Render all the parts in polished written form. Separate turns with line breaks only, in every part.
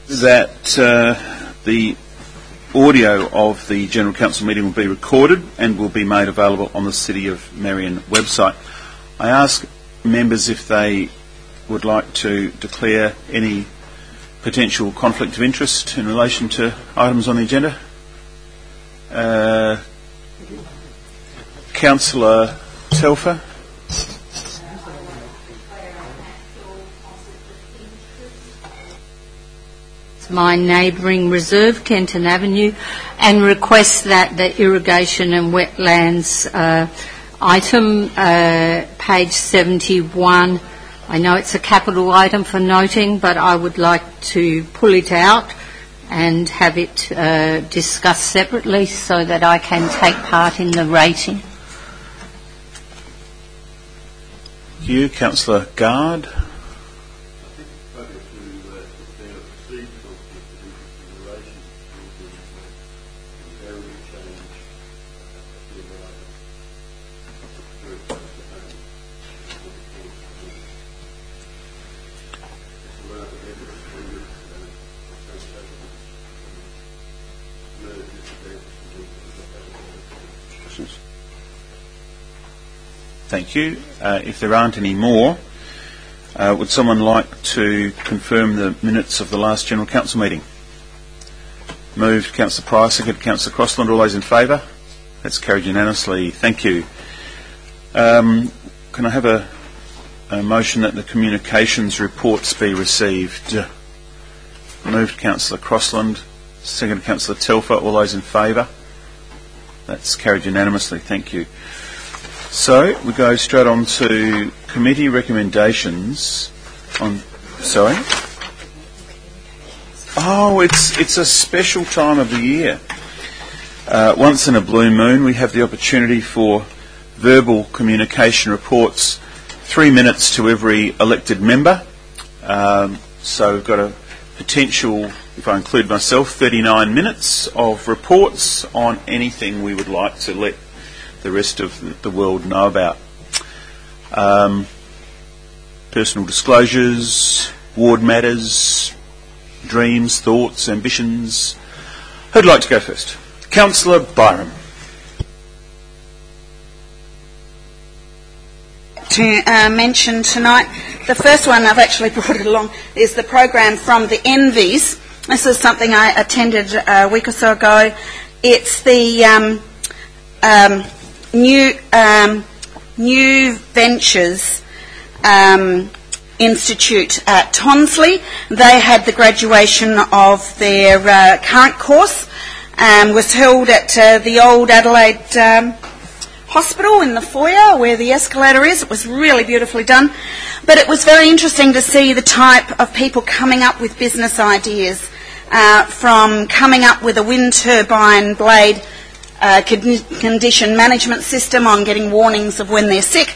that the audio of the General Council meeting will be recorded and will be made available on the City of Marion website. I ask members if they would like to declare any potential conflict of interest in relation to items on the agenda. Councillor Telfer.
My neighbouring reserve, Kenton Avenue, and request that the irrigation and wetlands item, page 71, I know it's a capital item for noting, but I would like to pull it out and have it discussed separately so that I can take part in the rating.
Thank you. Councillor Gard. Thank you. If there aren't any more, would someone like to confirm the minutes of the last General Council meeting? Moved, Councillor Price, seconded Councillor Crossland. All those in favour? That's carried unanimously. Thank you. Can I have a motion that the communications reports be received? Moved, Councillor Crossland, seconded Councillor Telfer. All those in favour? That's carried unanimously. Thank you. So we go straight on to committee recommendations. Sorry. Oh, it's a special time of the year. Once in a blue moon, we have the opportunity for verbal communication reports, 3 minutes to every elected member. So we've got a potential, if I include myself, 39 minutes of reports on anything we would like to let the rest of the world know about. Personal disclosures, ward matters, dreams, thoughts, ambitions. Who'd like to go first? Councillor Byram.
To mention tonight, the first one, I've actually brought it along, is the program From the Envies. This is something I attended a week or so ago. It's the New Ventures Institute at Tonsley. They had the graduation of their current course, was held at the old Adelaide Hospital in the foyer where the escalator is. It was really beautifully done, but it was very interesting to see the type of people coming up with business ideas, from coming up with a wind turbine blade condition management system on getting warnings of when they're sick,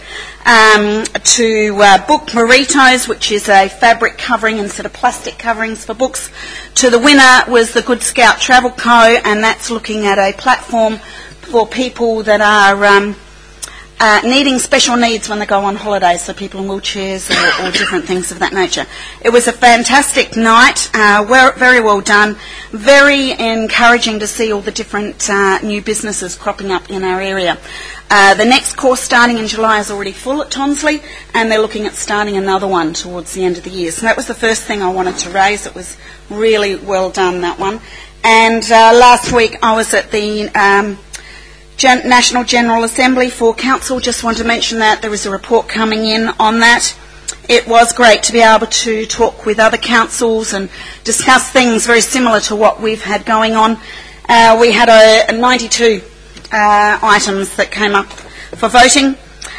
to book burritos, which is a fabric covering instead of plastic coverings for books. To the winner was the Good Scout Travel Co, and that's looking at a platform for people that are needing special needs when they go on holidays, so people in wheelchairs or different things of that nature. It was a fantastic night, very well done, very encouraging to see all the different new businesses cropping up in our area. The next course starting in July is already full at Tonsley, and they're looking at starting another one towards the end of the year. So that was the first thing I wanted to raise. It was really well done, that one. And last week I was at the National General Assembly for Council. Just want to mention that there is a report coming in on that. It was great to be able to talk with other councils and discuss things very similar to what we've had going on. We had 92 items that came up for voting,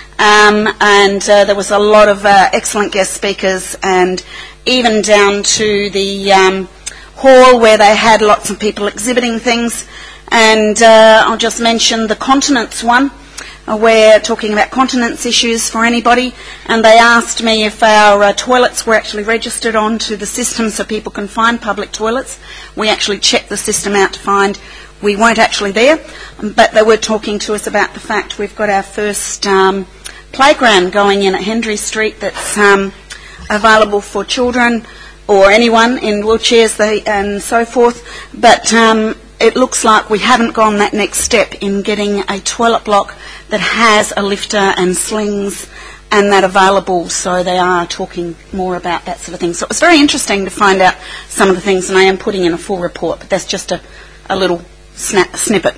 and there was a lot of excellent guest speakers, and even down to the hall where they had lots of people exhibiting things. And I'll just mention the continence one. We're talking about continence issues for anybody, and they asked me if our toilets were actually registered onto the system so people can find public toilets. We actually checked the system out to find we weren't actually there, but they were talking to us about the fact we've got our first playground going in at Hendry Street that's available for children or anyone in wheelchairs and so forth, but it looks like we haven't gone that next step in getting a toilet block that has a lifter and slings and that available, so they are talking more about that sort of thing. So it was very interesting to find out some of the things, and I am putting in a full report, but that's just a little snippet.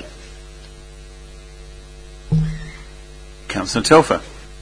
Councillor Telfer.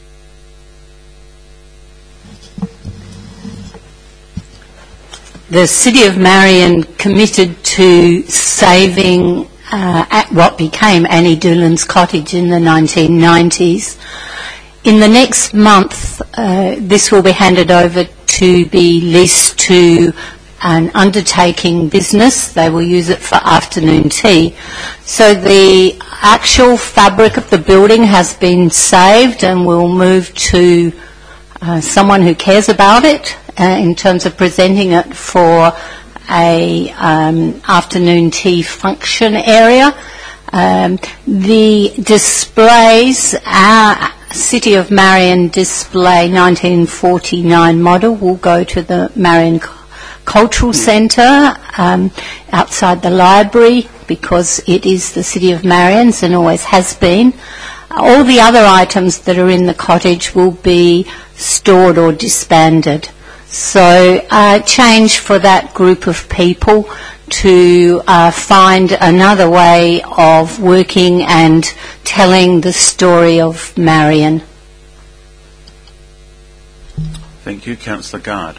The City of Marion committed to saving at what became Annie Doolan's cottage in the 1990s. In the next month, this will be handed over to be leased to an undertaking business. They will use it for afternoon tea. So the actual fabric of the building has been saved and will move to someone who cares about it in terms of presenting it for a afternoon tea function area. The displays, our City of Marion display 1949 model will go to the Marion Cultural Centre outside the library, because it is the City of Marion's and always has been. All the other items that are in the cottage will be stored or disbanded. So change for that group of people to find another way of working and telling the story of Marion.
Thank you. Councillor Guard.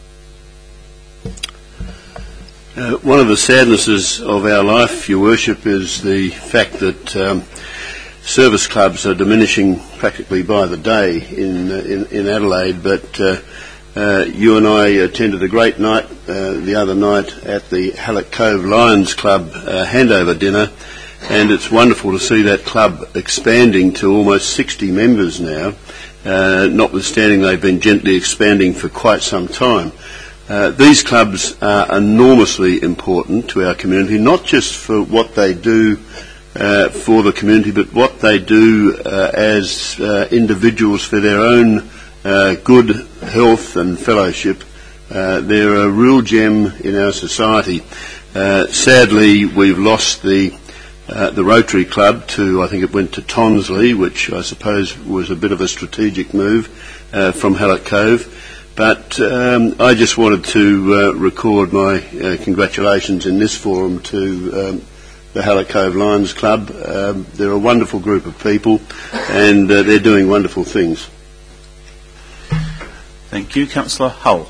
One of the sadnesses of our life, Your Worship, is the fact that service clubs are diminishing practically by the day in Adelaide, but you and I attended a great night the other night at the Hallett Cove Lions Club handover dinner, and it's wonderful to see that club expanding to almost 60 members now, notwithstanding they've been gently expanding for quite some time. These clubs are enormously important to our community, not just for what they do for the community, but what they do as individuals for their own good health and fellowship. They're a real gem in our society. Sadly, we've lost the Rotary Club to, I think it went to Tonsley, which I suppose was a bit of a strategic move from Hallett Cove. But I just wanted to record my congratulations in this forum to the Hallett Cove Lions Club. They're a wonderful group of people, and they're doing wonderful things.
Thank you. Councillor Hull.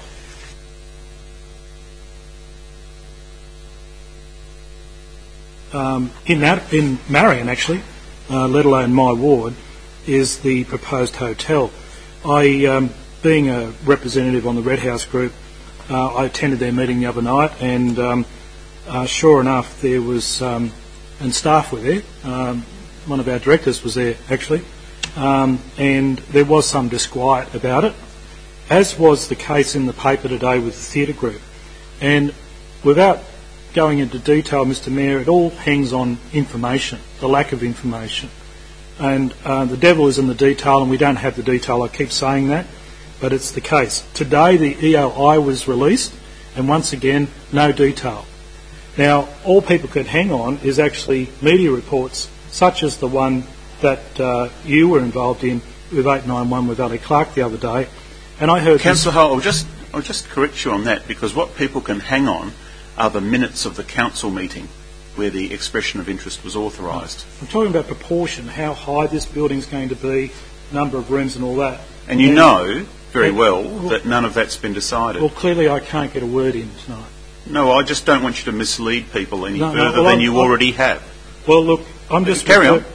In Marion, actually, let alone my ward, is the proposed hotel. Being a representative on the Red House Group, I attended their meeting the other night, and sure enough, there was, and staff were there, one of our directors was there actually, and there was some disquiet about it, as was the case in the paper today with the theatre group. And without going into detail, Mr Mayor, it all hangs on information, the lack of information. And the devil is in the detail, and we don't have the detail, I keep saying that, but it's the case. Today the EOI was released, and once again, no detail. Now, all people could hang on is actually media reports, such as the one that you were involved in with 891 with Ali Clark the other day. And I heard...
Councillor Hull, I'll just correct you on that, because what people can hang on are the minutes of the council meeting where the expression of interest was authorised.
I'm talking about proportion, how high this building's going to be, number of rooms and all that.
And you know very well that none of that's been decided.
Well, clearly I can't get a word in tonight.
No, I just don't want you to mislead people any further than you already have.
Well, look, I'm just...
Carry on.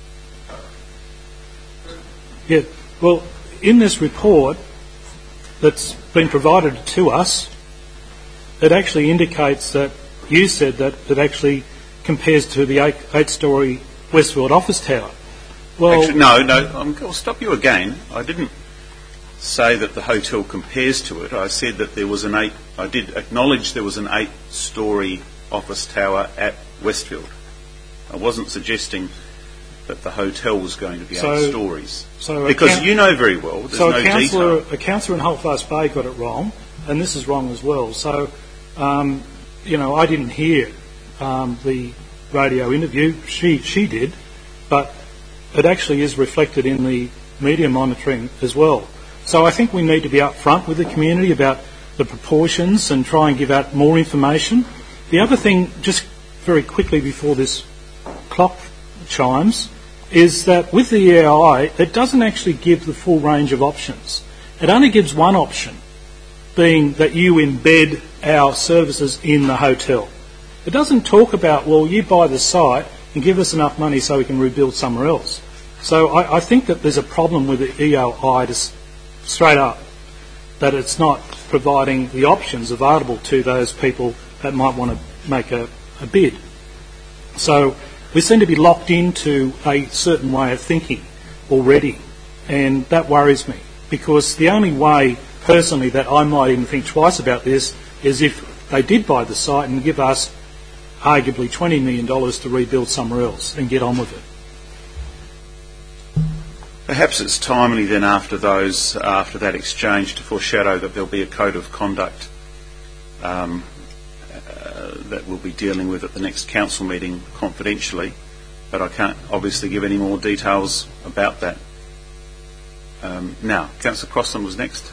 Yeah, well, in this report that's been provided to us, it actually indicates that you said that it actually compares to the eight-storey Westfield office tower. Well,
actually, no, I'll stop you again. I didn't say that the hotel compares to it. I said that there was I did acknowledge there was an 8-storey office tower at Westfield. I wasn't suggesting that the hotel was going to be 8 stories. Because you know very well there's no detail.
A councillor in Holdfast Bay got it wrong. and this is wrong as well. So, I didn't hear the radio interview. She did, but it actually is reflected in the media monitoring as well. So I think we need to be upfront with the community about the proportions and try and give out more information. The other thing, just very quickly before this clock chimes, is that with the EAI, it doesn't actually give the full range of options. It only gives one option, being that you embed our services in the hotel. It doesn't talk about, well, you buy the site and give us enough money so we can rebuild somewhere else. So I think that there's a problem with the EAI, just straight up, that it's not providing the options available to those people that might want to make a bid. So we seem to be locked into a certain way of thinking already, and that worries me, because the only way personally that I might even think twice about this is if they did buy the site and give us arguably $20 million to rebuild somewhere else and get on with it.
Perhaps it's timely then after that exchange to foreshadow that there'll be a code of conduct that we'll be dealing with at the next council meeting confidentially, but I can't obviously give any more details about that. Now, Councillor Crossan was next.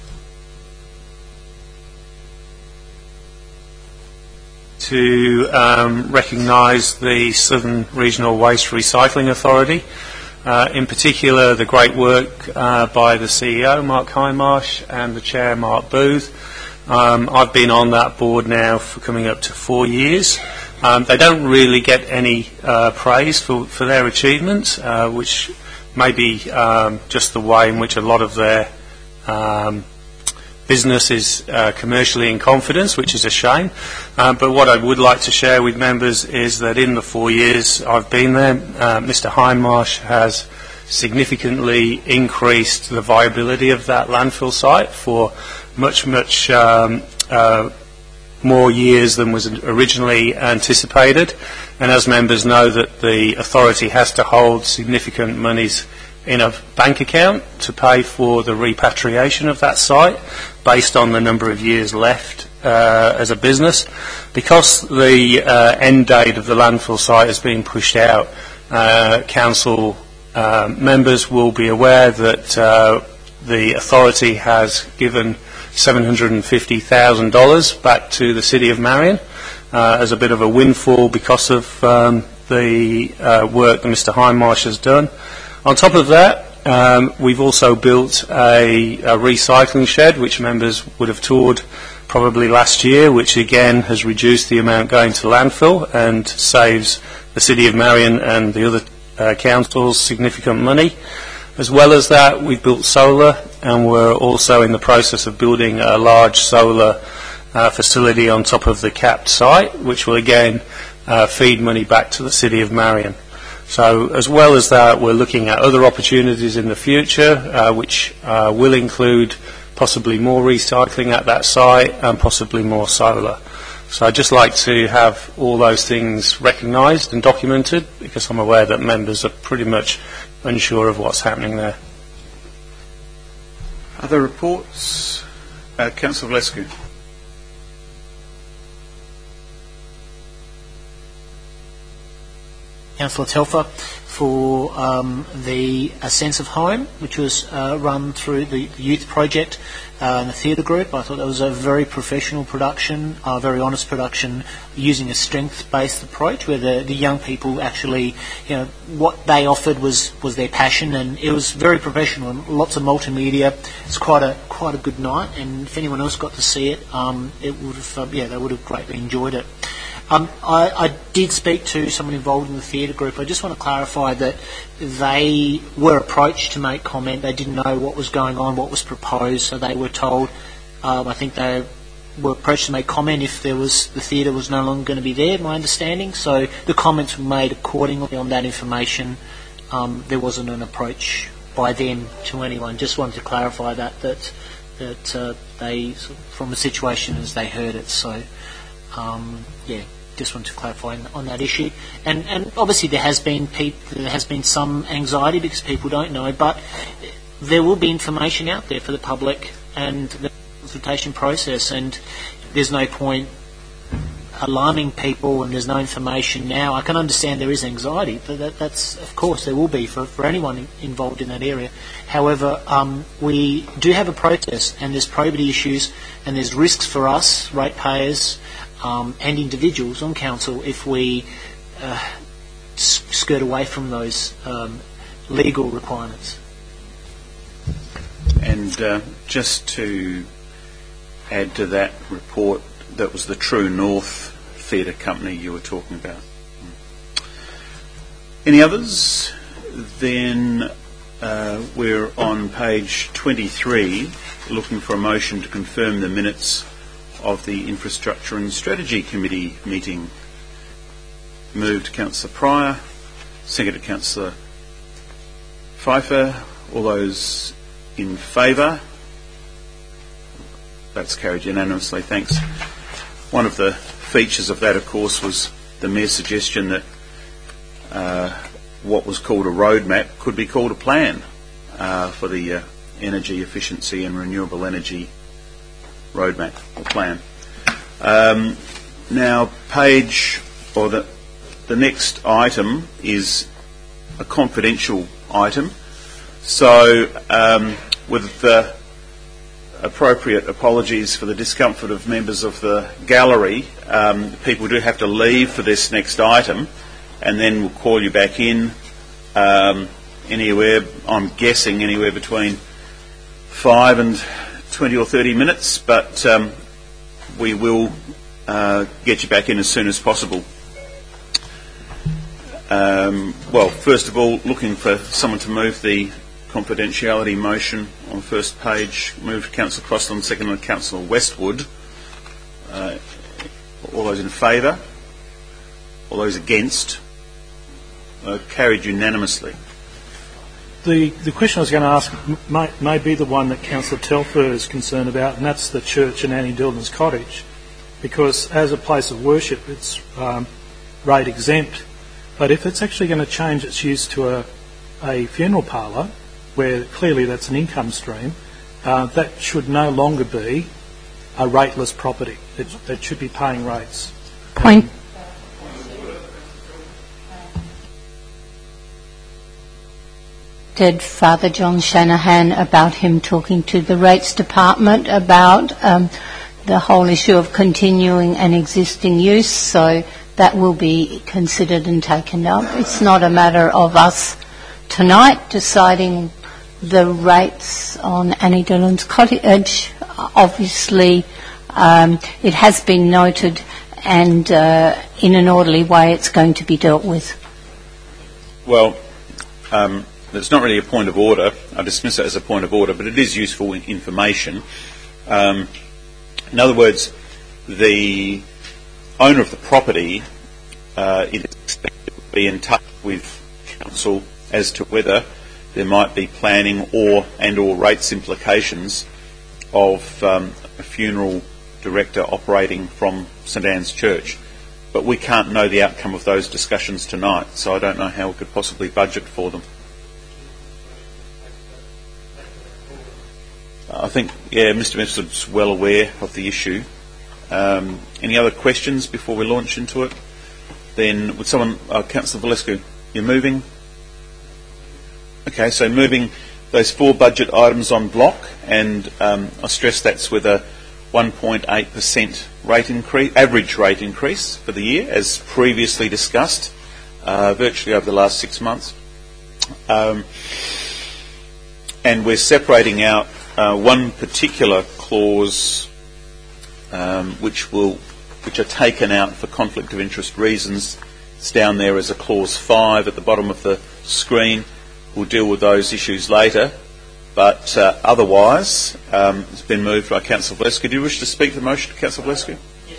To recognise the Southern Regional Waste Recycling Authority, in particular the great work by the CEO, Mark Hindmarsh, and the Chair, Mark Booth. I've been on that board now for coming up to 4 years. They don't really get any praise for their achievements, which may be just the way in which a lot of their business is commercially in confidence, which is a shame. But what I would like to share with members is that in the 4 years I've been there, Mr. Hindmarsh has significantly increased the viability of that landfill site for much more years than was originally anticipated. And as members know, that the authority has to hold significant monies in a bank account to pay for the repatriation of that site based on the number of years left as a business. Because the end date of the landfill site has been pushed out, council members will be aware that the authority has given $750,000 back to the City of Marion as a bit of a windfall because of the work that Mr. Hindmarsh has done. On top of that, we've also built a recycling shed, which members would have toured probably last year, which again has reduced the amount going to landfill and saves the City of Marion and the other councils significant money. As well as that, we've built solar, and we're also in the process of building a large solar facility on top of the capped site, which will again feed money back to the City of Marion. So as well as that, we're looking at other opportunities in the future, which will include possibly more recycling at that site and possibly more solar. So I'd just like to have all those things recognised and documented, because I'm aware that members are pretty much unsure of what's happening there.
Other reports? Councillor Valescu.
Councillor Telfer for the A Sense of Home, which was run through the youth project and the theatre group. I thought that was a very professional production, a very honest production, using a strength-based approach where the young people actually, what they offered was their passion, and it was very professional and lots of multimedia. It's quite a good night, and if anyone else got to see it, it would have they would have greatly enjoyed it. I did speak to someone involved in the theatre group. I just want to clarify that they were approached to make comment. They didn't know what was going on, what was proposed, so they were told, I think they were approached to make comment if the theatre was no longer going to be there, my understanding. So the comments were made accordingly on that information. There wasn't an approach by them to anyone. Just wanted to clarify that they, from the situation as they heard it. So, just wanted to clarify on that issue. And obviously there has been some anxiety because people don't know, but there will be information out there for the public, and consultation process, and there's no point alarming people and there's no information now. I can understand there is anxiety, but that's, of course, there will be for anyone involved in that area. However, we do have a process, and there's probity issues, and there's risks for us, ratepayers, and individuals on council if we skirt away from those legal requirements.
And just to add to that report, that was the True North Theatre Company you were talking about. Any others? Then we're on page 23, looking for a motion to confirm the minutes of the Infrastructure and Strategy Committee meeting. Moved Councillor Pryor, seconded Councillor Pfeiffer. All those in favour? That's carried unanimously, thanks. One of the features of that, of course, was the mere suggestion that what was called a roadmap could be called a plan for the energy efficiency and renewable energy roadmap or plan. Now, the next item is a confidential item. So, with the appropriate apologies for the discomfort of members of the gallery, people do have to leave for this next item, and then we'll call you back in anywhere, I'm guessing, anywhere between 5 and 20 or 30 minutes, but we will get you back in as soon as possible. Well, first of all, looking for someone to move the confidentiality motion on the first page. Moved Councillor Crossland, seconded Councillor Westwood. All those in favour? All those against? Carried unanimously.
The question I was going to ask may be the one that Councillor Telfer is concerned about, and that's the church in Annie Dillon's Cottage, because as a place of worship it's rate exempt, but if it's actually going to change its use to a funeral parlour, where clearly that's an income stream, that should no longer be a rateless property. It should be paying rates.
Point. Did Father John Shanahan about him talking to the rates department about the whole issue of continuing an existing use, so that will be considered and taken up. It's not a matter of us tonight deciding the rates on Annie Dillon's Cottage. Obviously, it has been noted, and in an orderly way it's going to be dealt with.
Well, it's not really a point of order. I dismiss it as a point of order, but it is useful information. In other words, the owner of the property is expected to be in touch with council as to whether there might be planning or rates implications of a funeral director operating from St Anne's Church. But we can't know the outcome of those discussions tonight, so I don't know how we could possibly budget for them. I think, Mr Mifsud's well aware of the issue. Any other questions before we launch into it? Then would someone, Councillor Valescu, you're moving? Okay, so moving those 4 budget items on block, and I stress that's with a 1.8% rate increase, average rate increase for the year, as previously discussed, virtually over the last 6 months. And we're separating out one particular clause which are taken out for conflict of interest reasons. It's down there as a clause 5 at the bottom of the screen. We'll deal with those issues later, but otherwise it's been moved by Councillor Valescu. Do you wish to speak to the motion, Councillor Valescu?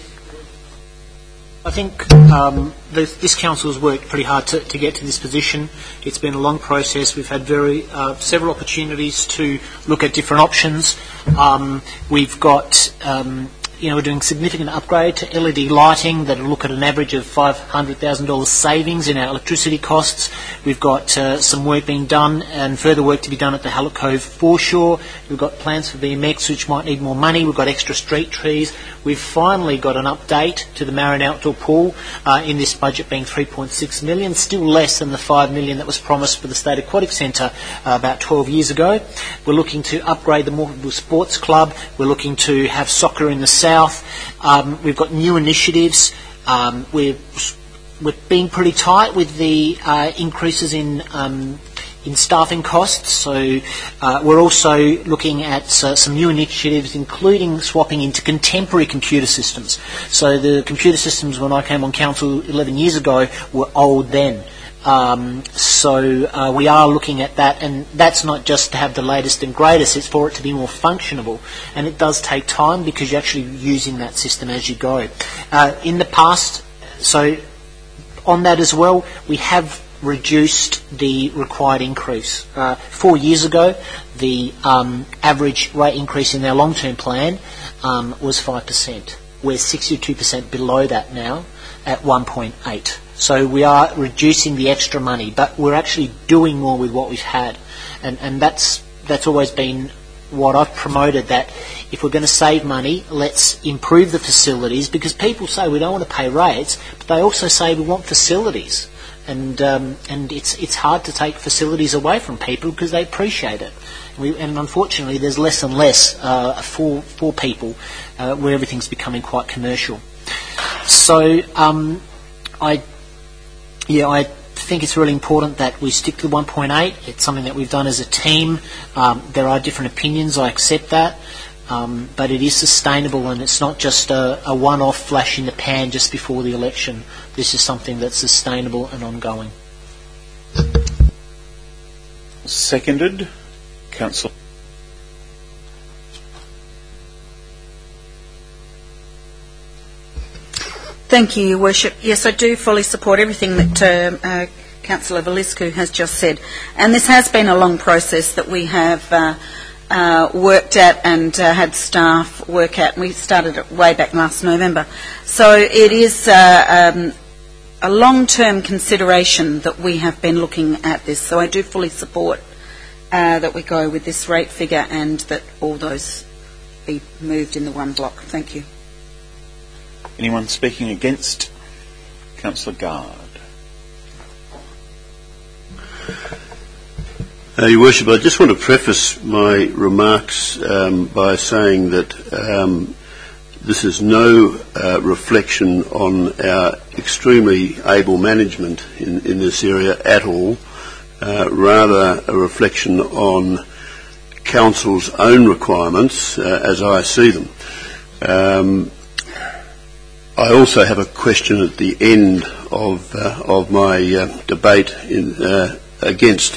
I think this council has worked pretty hard to get to this position. It's been a long process. We've had several opportunities to look at different options. We've got we're doing significant upgrade to LED lighting that will look at an average of $500,000 savings in our electricity costs. We've got some work being done and further work to be done at the Hallett Cove foreshore. We've got plans for BMX which might need more money. We've got extra street trees. We've finally got an update to the Marion Outdoor Pool in this budget being $3.6 million, still less than the $5 million that was promised for the State Aquatic Centre about 12 years ago. We're looking to upgrade the Morphettville Sports Club. We're looking to have soccer in the south. We've got new initiatives. We're being pretty tight with the increases in staffing costs. So we're also looking at some new initiatives, including swapping into contemporary computer systems. So the computer systems when I came on council 11 years ago were old then. So we are looking at that, and that's not just to have the latest and greatest, it's for it to be more functionable. And it does take time because you're actually using that system as you go. In the past, so on that as well, we have reduced the required increase. 4 years ago, the average rate increase in our long-term plan was 5%. We're 62% below that now at 1.8%. So we are reducing the extra money, but we're actually doing more with what we've had. And that's always been what I've promoted, that if we're going to save money, let's improve the facilities, because people say we don't want to pay rates, but they also say we want facilities. And it's hard to take facilities away from people because they appreciate it. And unfortunately, there's less and less for people where everything's becoming quite commercial. So I think it's really important that we stick to 1.8. It's something that we've done as a team. There are different opinions, I accept that. But it is sustainable, and it's not just a one-off flash in the pan just before the election. This is something that's sustainable and ongoing.
Seconded. Councillor.
Thank you, Your Worship. Yes, I do fully support everything that Councillor Veliscu has just said. And this has been a long process that we have worked at and had staff work at. And we started it way back last November. So it is a long-term consideration that we have been looking at this. So I do fully support that we go with this rate figure and that all those be moved in the one block. Thank you.
Anyone speaking against? Councillor Gard.
Your Worship, I just want to preface my remarks by saying that this is no reflection on our extremely able management in this area at all, rather a reflection on Council's own requirements as I see them. I also have a question at the end of my debate against.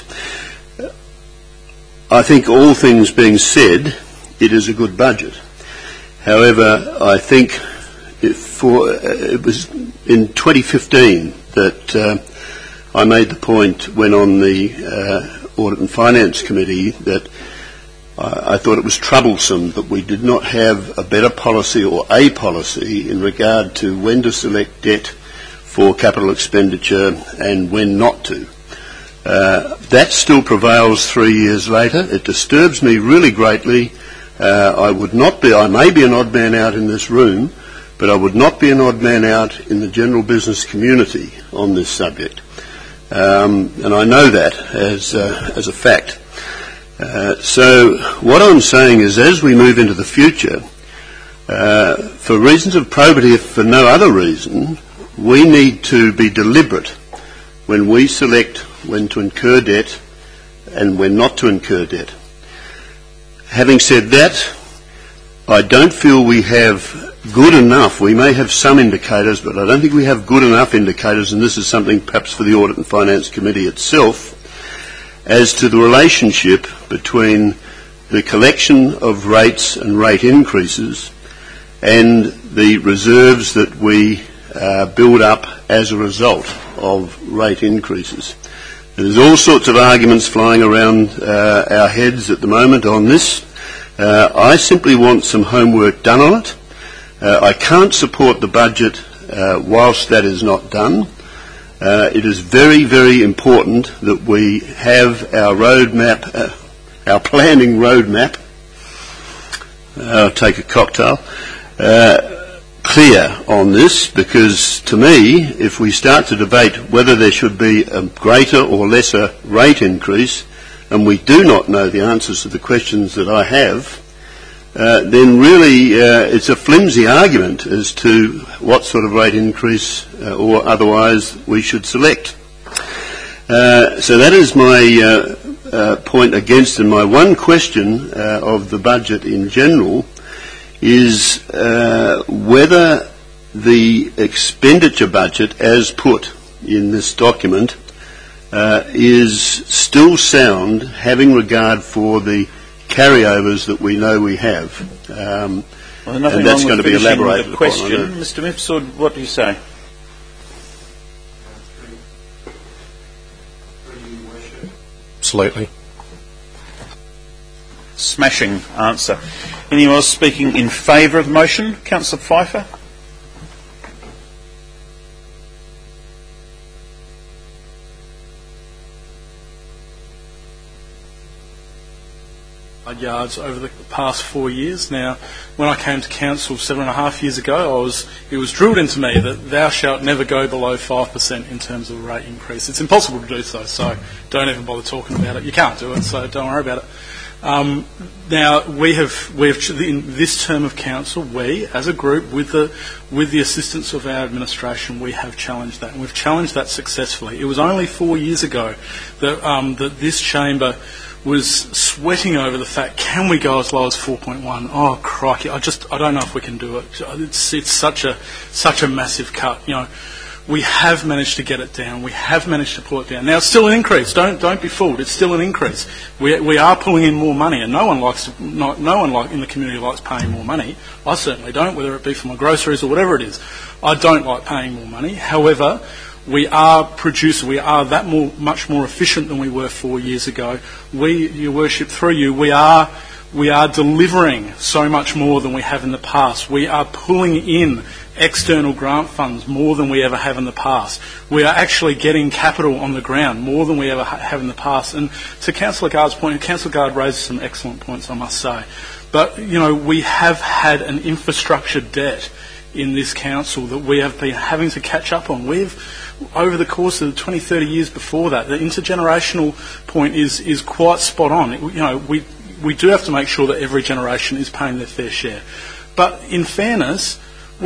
I think all things being said, it is a good budget. However, I think it was in 2015 that I made the point when on the Audit and Finance Committee that I thought it was troublesome that we did not have a better policy or a policy in regard to when to select debt for capital expenditure and when not to. That still prevails 3 years later. It disturbs me really greatly. I may be an odd man out in this room, but I would not be an odd man out in the general business community on this subject. And I know that as a fact. So what I'm saying is, as we move into the future, for reasons of probity, if for no other reason, we need to be deliberate when we select when to incur debt and when not to incur debt. Having said that, I don't feel we have good enough. We may have some indicators, but I don't think we have good enough indicators, and this is something perhaps for the Audit and Finance Committee itself, as to the relationship between the collection of rates and rate increases and the reserves that we build up as a result of rate increases. There's all sorts of arguments flying around our heads at the moment on this. I simply want some homework done on it. I can't support the budget whilst that is not done. It is very, very important that we have our roadmap, our planning roadmap, I'll take a cocktail, clear on this, because to me, if we start to debate whether there should be a greater or lesser rate increase, and we do not know the answers to the questions that I have, then really it's a flimsy argument as to what sort of rate increase or otherwise we should select. So that is my point against, and my one question of the budget in general is whether the expenditure budget as put in this document is still sound, having regard for the carryovers that we know we have.
Well,
and that's going to be elaborated upon.
Question, Mr. Mifsud, what do you say?
Absolutely.
Smashing answer. Anyone else speaking in favour of the motion? Councillor Pfeiffer?
Yards over the past 4 years. Now, when I came to council 7.5 years ago, it was drilled into me that thou shalt never go below 5% in terms of a rate increase. It's impossible to do so don't even bother talking about it. You can't do it, so don't worry about it. Now, we have in this term of council, we as a group, with the assistance of our administration, we have challenged that, and we've challenged that successfully. It was only 4 years ago that this chamber was sweating over the fact, can we go as low as 4.1? Oh crikey! I don't know if we can do it. It's such a massive cut. You know, we have managed to get it down. We have managed to pull it down. Now it's still an increase. Don't be fooled. It's still an increase. We are pulling in more money, and no one in the community likes paying more money. I certainly don't, whether it be for my groceries or whatever it is. I don't like paying more money. However, we are much more efficient than we were 4 years ago. We, Your Worship, through you, we are delivering so much more than we have in the past. We are pulling in external grant funds more than we ever have in the past. We are actually getting capital on the ground more than we ever have in the past. And to Councillor Gard's point, and Councillor Gard raises some excellent points, I must say. But, you know, we have had an infrastructure debt in this council that we have been having to catch up on. Over the course of the 20, 30 years before that, the intergenerational point is quite spot on. We do have to make sure that every generation is paying their fair share. But in fairness,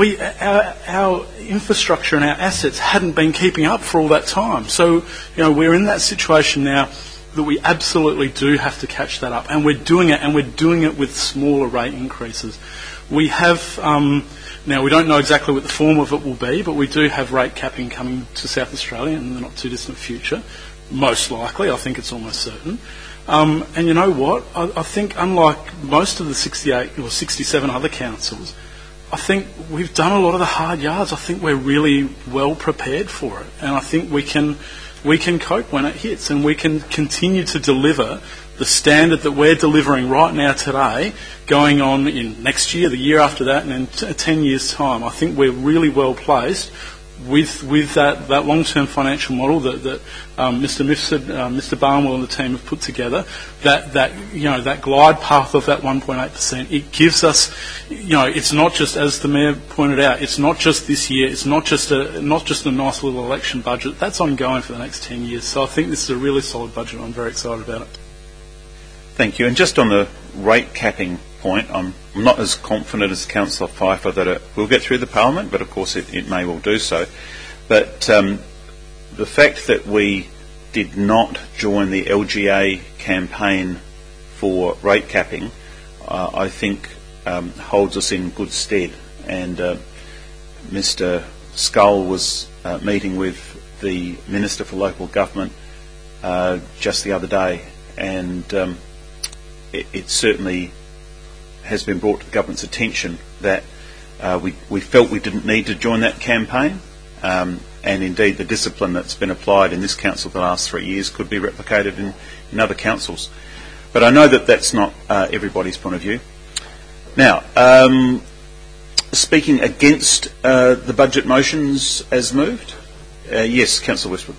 our infrastructure and our assets hadn't been keeping up for all that time. So, we're in that situation now that we absolutely do have to catch that up. And we're doing it with smaller rate increases. We have... Now, we don't know exactly what the form of it will be, but we do have rate capping coming to South Australia in the not-too-distant future. Most likely, I think it's almost certain. And you know what? I think, unlike most of the 68 or 67 other councils, I think we've done a lot of the hard yards. I think we're really well prepared for it. And I think we can cope when it hits, and we can continue to deliver the standard that we're delivering right now today, going on in next year, the year after that, and in 10 years' time. I think we're really well placed with that long-term financial model that Mr. Mifsud, Mr. Barnwell and the team have put together. That glide path of that 1.8%, it gives us, it's not just, as the Mayor pointed out, it's not just this year. It's not just a nice little election budget. That's ongoing for the next 10 years. So I think this is a really solid budget. I'm very excited about it.
Thank you. And just on the rate capping point, I'm not as confident as Councillor Pfeiffer that it will get through the Parliament, but of course it may well do so. But the fact that we did not join the LGA campaign for rate capping, I think holds us in good stead. And Mr. Scull was meeting with the Minister for Local Government just the other day, and it certainly has been brought to the government's attention that we felt we didn't need to join that campaign, and indeed the discipline that's been applied in this council the last 3 years could be replicated in other councils. But I know that that's not everybody's point of view. Now, speaking against the budget motions as moved? Yes, Councillor Westwood.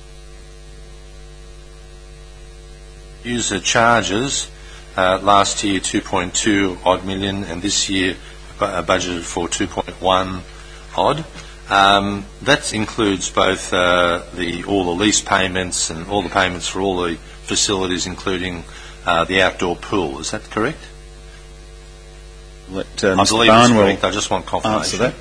User charges last year 2.2 odd million, and this year budgeted for 2.1 odd. That includes both all the lease payments and all the payments for all the facilities, including the outdoor pool. Is that correct?
Let
I
Mr.
believe it's
Barnwell
correct. I just want confirmation.
answer that.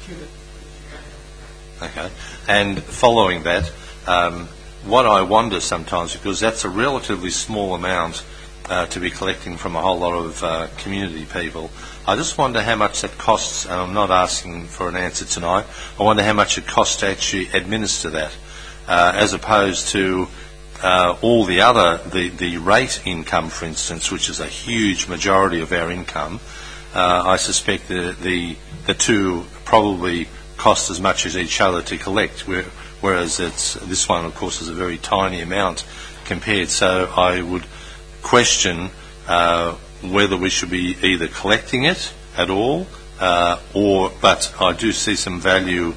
Okay. And following that, what I wonder sometimes, because that's a relatively small amount to be collecting from a whole lot of community people, I just wonder how much that costs, and I'm not asking for an answer tonight, I wonder how much it costs to actually administer that, as opposed to all the other, the rate income, for instance, which is a huge majority of our income. I suspect the two probably cost as much as each other to collect, whereas this one, of course, is a very tiny amount compared. So I would question whether we should be either collecting it at all, but I do see some value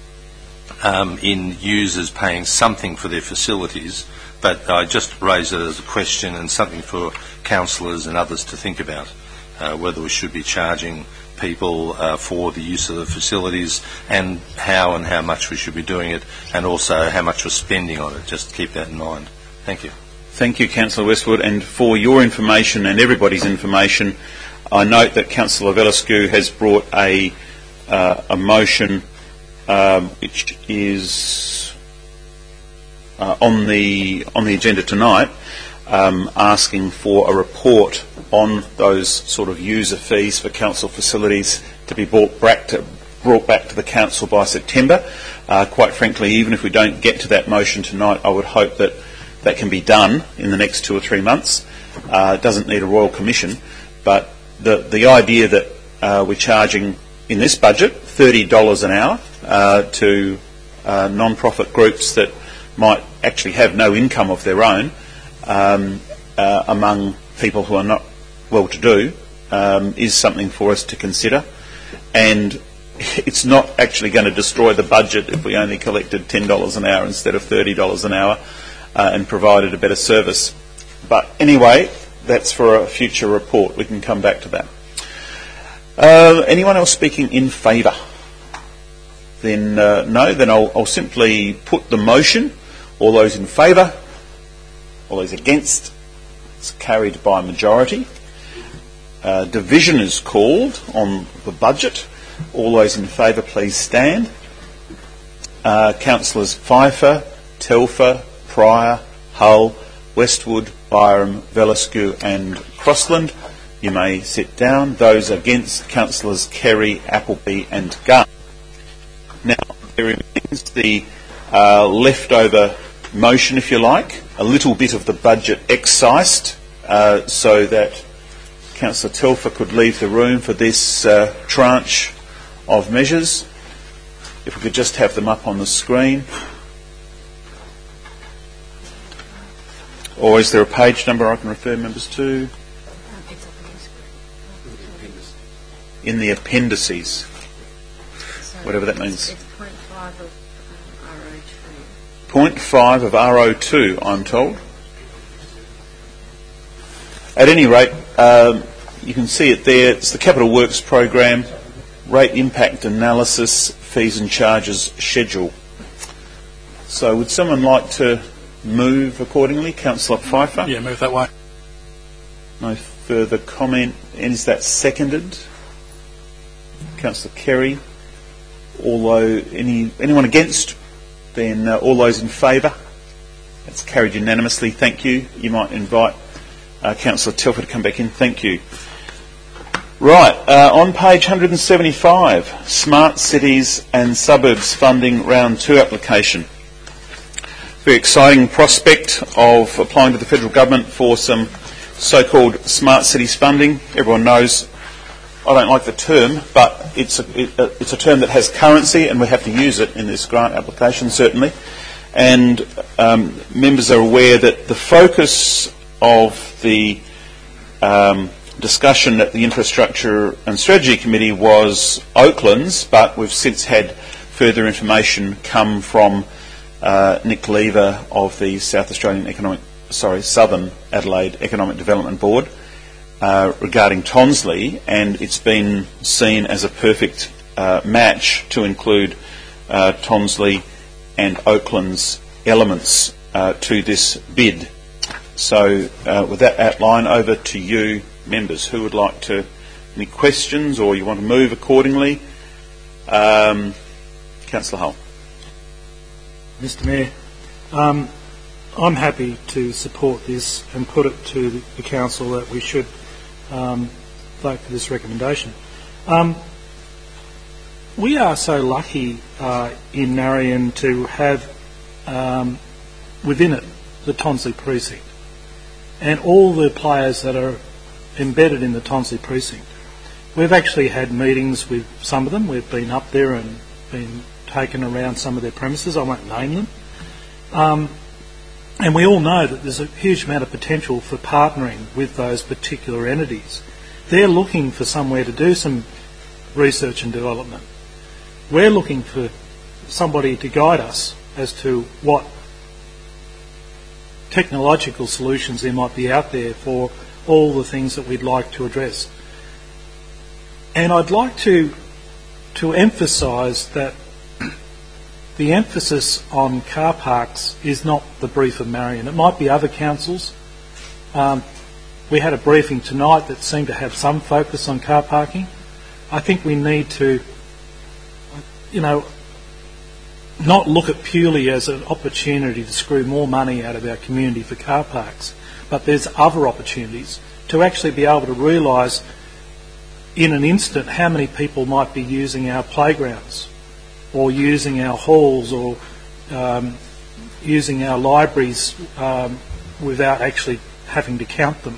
in users paying something for their facilities. But I just raise it as a question and something for councillors and others to think about, whether we should be charging people for the use of the facilities, and how much we should be doing it, and also how much we're spending on it. Just keep that in mind. Thank you.
Thank you, Councillor Westwood. And for your information and everybody's information, I note that Councillor Velasquez has brought a motion which is on the agenda tonight, asking for a report on those sort of user fees for council facilities to be brought back to the council by September. Quite frankly, even if we don't get to that motion tonight, I would hope that that can be done in the next 2 or 3 months. It doesn't need a royal commission, but the idea that we're charging in this budget $30 an hour to non-profit groups that might actually have no income of their own, among people who are not well-to-do, is something for us to consider. And it's not actually going to destroy the budget if we only collected $10 an hour instead of $30 an hour and provided a better service. But anyway, that's for a future report. We can come back to that. Anyone else speaking in favour? Then no, then I'll simply put the motion. All those in favour? All those against? It's carried by majority. Division is called on the budget. All those in favour, please stand. Councillors Pfeiffer, Telfer, Pryor, Hull, Westwood, Byram, Velasquez and Crossland. You may sit down. Those against, Councillors Kerry, Appleby and Gunn. Now, there remains the leftover motion, if you like, a little bit of the budget excised, so that Councillor Telfer could leave the room for this tranche of measures. If we could just have them up on the screen. Or is there a page number I can refer members to? In the appendices. Whatever that means.
It's 0.5 of RO2.
0.5 of RO2, I'm told. At any rate, you can see it there. It's the Capital Works Program, Rate Impact Analysis, Fees and Charges Schedule. So would someone like to move accordingly? Councillor Pfeiffer?
Yeah, move that way.
No further comment. And is that seconded? Councillor Kerry? Anyone against? Then all those in favour? That's carried unanimously. Thank you. You might invite Councillor Telfer to come back in. Thank you. Right, on page 175, Smart Cities and Suburbs Funding Round 2 application. Very exciting prospect of applying to the federal government for some so-called smart cities funding. Everyone knows I don't like the term, but it's a term that has currency, and we have to use it in this grant application, certainly. And members are aware that the focus of the discussion at the Infrastructure and Strategy Committee was Oaklands, but we've since had further information come from Nick Lever of the Southern Adelaide Economic Development Board regarding Tonsley, and it's been seen as a perfect match to include Tonsley and Oakland's elements to this bid. So with that outline, over to you, members. Who would like to, any questions, or you want to move accordingly? Councillor Hull.
Mr Mayor, I'm happy to support this and put it to the Council that we should vote for this recommendation. We are so lucky in Marion to have within it the Tonsley precinct and all the players that are embedded in the Tonsley precinct. We've actually had meetings with some of them. We've been up there and been taken around some of their premises. I won't name them. And we all know that there's a huge amount of potential for partnering with those particular entities. They're looking for somewhere to do some research and development. We're looking for somebody to guide us as to what technological solutions there might be out there for all the things that we'd like to address. And I'd like to emphasise that the emphasis on car parks is not the brief of Marion. It might be other councils. We had a briefing tonight that seemed to have some focus on car parking. I think we need to, not look at purely as an opportunity to screw more money out of our community for car parks, but there's other opportunities to actually be able to realise in an instant how many people might be using our playgrounds or using our halls or using our libraries without actually having to count them.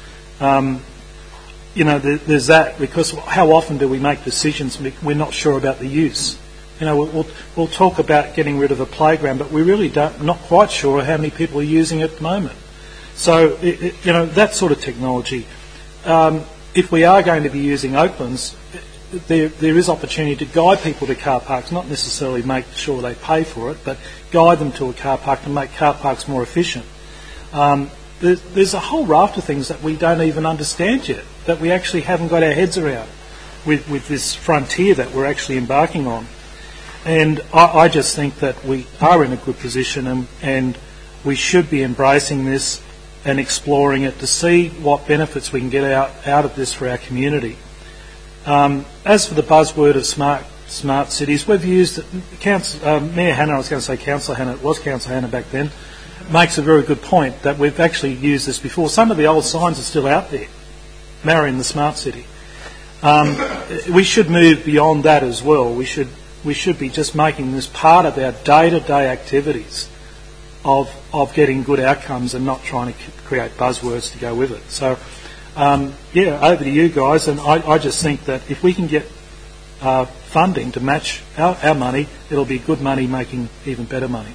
There's that, because how often do we make decisions we're not sure about the use? We'll talk about getting rid of a playground, but we really not quite sure how many people are using it at the moment. So, that sort of technology. If we are going to be using Oaklands, there is opportunity to guide people to car parks, not necessarily make sure they pay for it, but guide them to a car park to make car parks more efficient. There's a whole raft of things that we don't even understand yet, that we actually haven't got our heads around with this frontier that we're actually embarking on. And I just think that we are in a good position and we should be embracing this and exploring it to see what benefits we can get out of this for our community. As for the buzzword of smart cities, we've used it. Mayor Hanna, I was going to say Councillor Hanna, it was Councillor Hanna back then, makes a very good point that we've actually used this before. Some of the old signs are still out there, Marion the smart city. We should move beyond that as well. We should be just making this part of our day-to-day activities of getting good outcomes and not trying to create buzzwords to go with it. So, over to you guys. And I just think that if we can get funding to match our money, it'll be good money making even better money.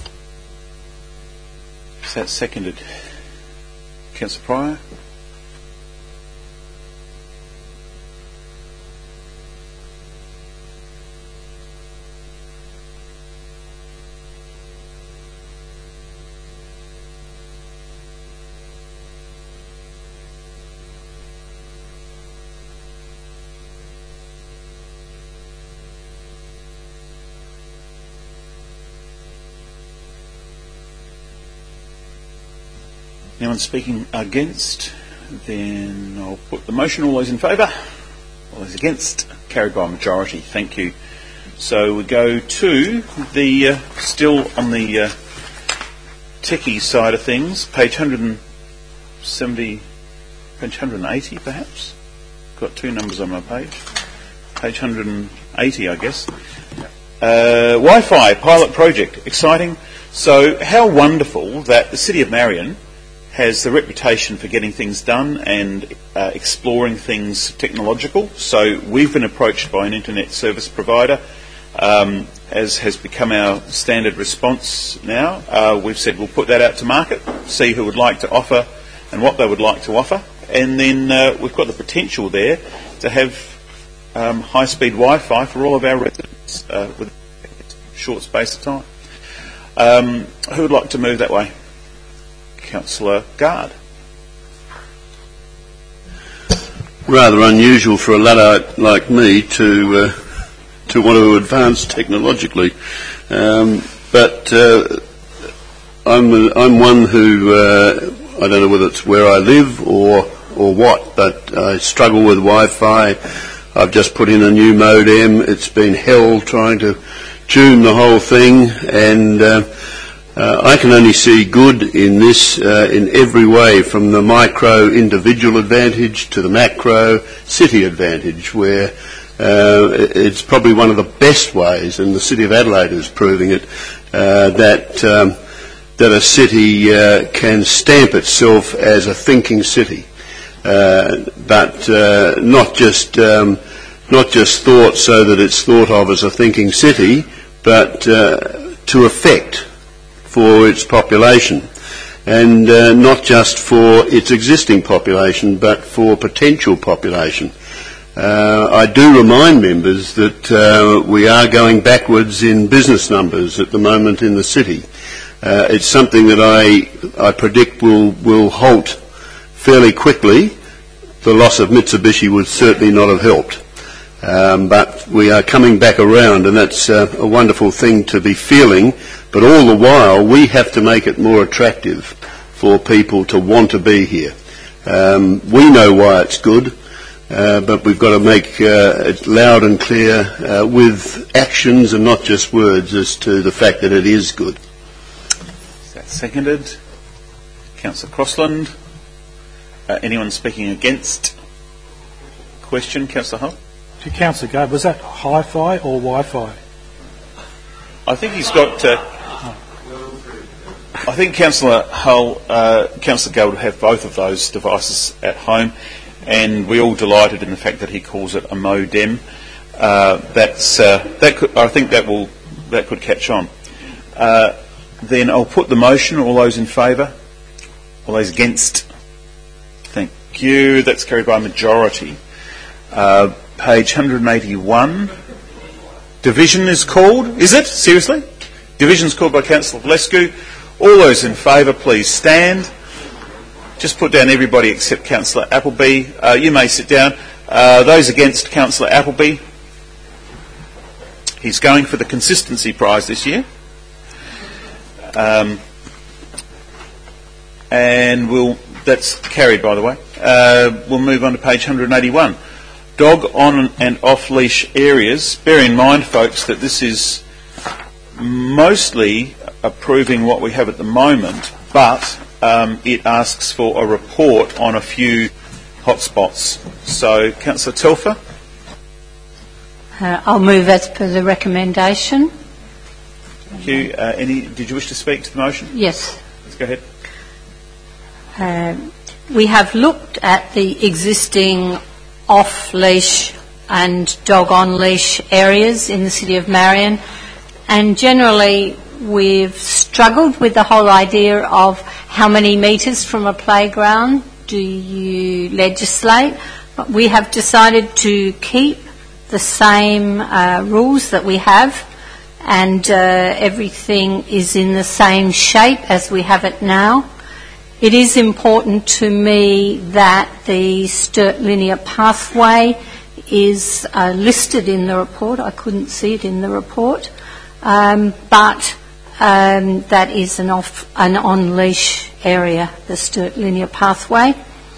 Is that seconded? Councillor Pryor? Anyone speaking against? Then I'll put the motion. All those in favour? All those against? Carried by majority. Thank you. So we go to the, still on the techie side of things, page 170, page 180 perhaps? Got two numbers on my page. Page 180, I guess. Wi-Fi pilot project. Exciting. So how wonderful that the City of Marion has the reputation for getting things done and exploring things technological. So we've been approached by an internet service provider, as has become our standard response now. We've said we'll put that out to market, see who would like to offer and what they would like to offer. and then we've got the potential there to have high-speed Wi-Fi for all of our residents with a short space of time. Who would like to move that way? Councillor Gard.
Rather unusual for a Luddite like me to want to advance technologically, but I'm one who I don't know whether it's where I live or what, but I struggle with Wi-Fi. I've just put in a new modem. It's been hell trying to tune the whole thing, and I can only see good in this in every way, from the micro individual advantage to the macro city advantage, where it's probably one of the best ways, and the City of Adelaide is proving it, that a city can stamp itself as a thinking city, but not just thought so that it's thought of as a thinking city, but to effect for its population, and not just for its existing population, but for potential population. I do remind members that we are going backwards in business numbers at the moment in the city. It's something that I predict will halt fairly quickly. The loss of Mitsubishi would certainly not have helped. But we are coming back around, and that's a wonderful thing to be feeling. But all the while, we have to make it more attractive for people to want to be here. We know why it's good, but we've got to make it loud and clear with actions and not just words as to the fact that it is good.
Is that seconded? Councillor Crossland. Anyone speaking against? Question, Councillor Hull?
To Councillor Gard, was that hi-fi or Wi-Fi?
I think he's got. I think Councillor Hull, Councillor Gard would have both of those devices at home, and we're all delighted in the fact that he calls it a modem. I think that could catch on. Then I'll put the motion. All those in favour? All those against? Thank you. That's carried by a majority. Page 181. Division is called. Is it? Seriously? Division's called by Councillor Valescu. All those in favour, please stand. Just put down everybody except Councillor Appleby. You may sit down. Those against Councillor Appleby. He's going for the consistency prize this year. And that's carried, by the way. We'll move on to page 181. Dog on and off leash areas. Bear in mind, folks, that this is mostly approving what we have at the moment, but it asks for a report on a few hotspots. So, Councillor Telfer.
I'll move as per the recommendation.
Thank you. Did you wish to speak to the motion?
Yes.
Let's go ahead.
We have looked at the existing off-leash and dog-on-leash areas in the City of Marion, and generally we've struggled with the whole idea of how many metres from a playground do you legislate. But we have decided to keep the same rules that we have, and everything is in the same shape as we have it now. It is important to me that the Sturt linear pathway is listed in the report. I couldn't see it in the report, but that is an on-leash area, the Sturt linear pathway.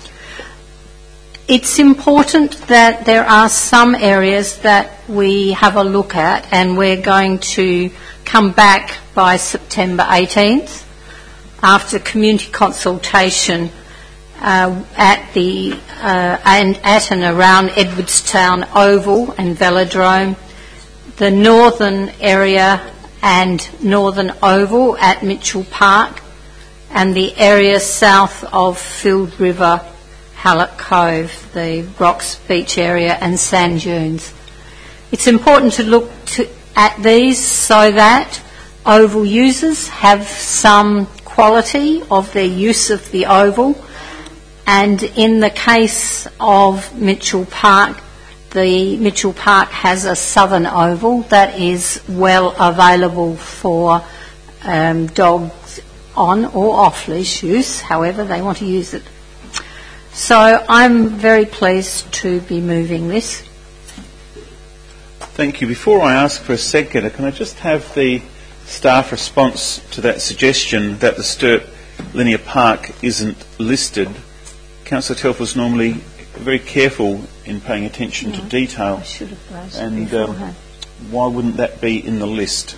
It's important that there are some areas that we have a look at, and we're going to come back by September 18th. After community consultation at and around Edwardstown Oval and Velodrome, the northern area and northern oval at Mitchell Park, and the area south of Field River, Hallett Cove, the Rocks Beach area and sand dunes. It's important to look at these so that oval users have some quality of their use of the oval, And in the case of Mitchell Park, the Mitchell Park has a southern oval that is well available for dogs on or off leash use, however they want to use it. So I'm very pleased to be moving this.
Thank you. Before I ask for a seconder, can I just have the staff response to that suggestion that the Sturt Linear Park isn't listed? Councillor Telfer's normally very careful in paying attention to detail.
I should have raised it
And
beforehand.
why wouldn't that be in the list?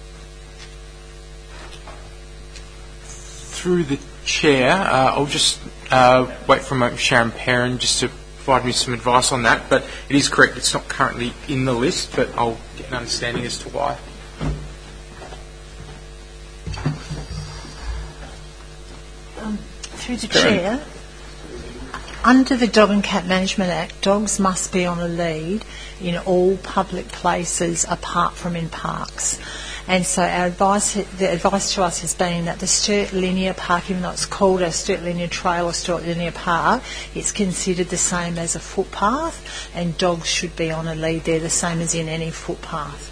Through the chair, I'll just wait for a moment, Sharon Perrin, just to provide me some advice on that. But it is correct; it's not currently in the list, but I'll get an understanding as to why.
Through the chair, under the Dog and Cat Management Act, dogs must be on a lead in all public places apart from in parks. And so the advice to us has been that the Sturt Linear Park, even though it's called a Sturt Linear Trail or Sturt Linear Park, it's considered the same as a footpath, and dogs should be on a lead there, the same as in any footpath.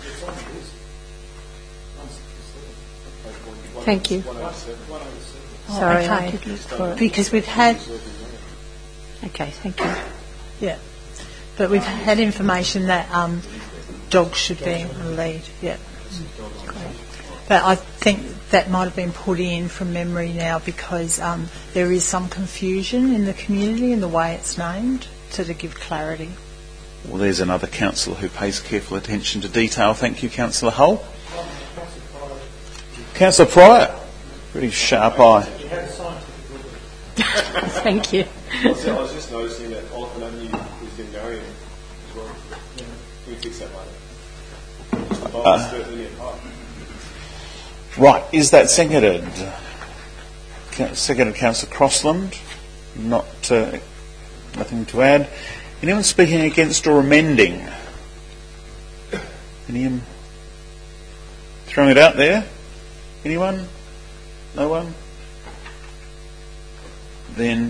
Thank you. Sorry, I
okay.
did look for it.
Because we've had...
Okay, thank you.
Yeah. But we've had information that dogs should be on a lead, yeah. But I think that might have been put in from memory now because there is some confusion in the community in the way it's named, so to give clarity.
Well, there's another councillor who pays careful attention to detail. Thank you, Councillor Hull. Councillor Pryor. Pretty sharp eye.
Thank you.
I was just noticing that Oliphant Avenue is in Marion as well. Can we fix that later? Just above Sturt Linear Park.
Right, is that seconded? Seconded, Councillor Crossland. Nothing to add. Anyone speaking against or amending? Anyone throwing it out there? Anyone? No one? Then,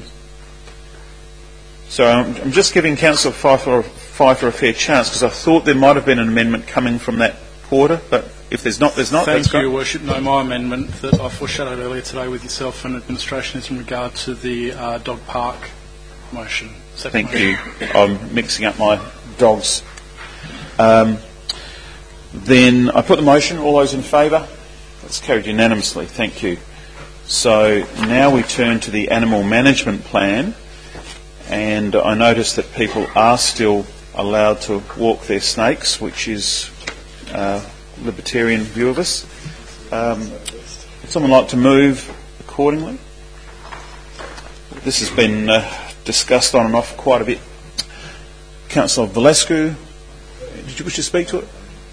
so I'm just giving Councillor Pfeiffer a fair chance because I thought there might have been an amendment coming from that quarter, but if there's not, there's not.
Thank you, Your Worship. No, my amendment that I foreshadowed earlier today with yourself and administration is in regard to the dog park motion.
Thank you. I'm mixing up my dogs. Then I put the motion. All those in favour? That's carried unanimously. Thank you. So now we turn to the animal management plan, and I notice that people are still allowed to walk their snakes, which is libertarian view of us. Would someone like to move accordingly? This has been discussed on and off quite a bit. Councillor Valescu, did you wish to speak to it?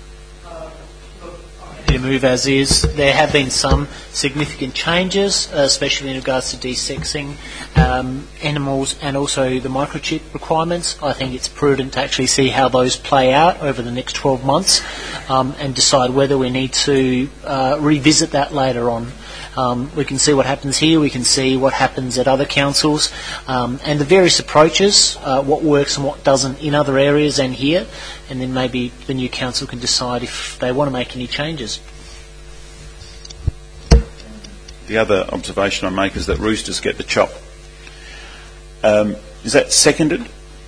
To move as is. There have been some significant changes, especially in regards to desexing animals and also the microchip requirements. I think it's prudent to actually see how those play out over the next 12 months and decide whether we need to revisit that later on. We can see what happens here, we can see what happens at other councils, and the various approaches, what works and what doesn't in other areas and here, and then maybe the new council can decide if they want to make any changes.
The other observation I make is that roosters get the chop. Is that seconded?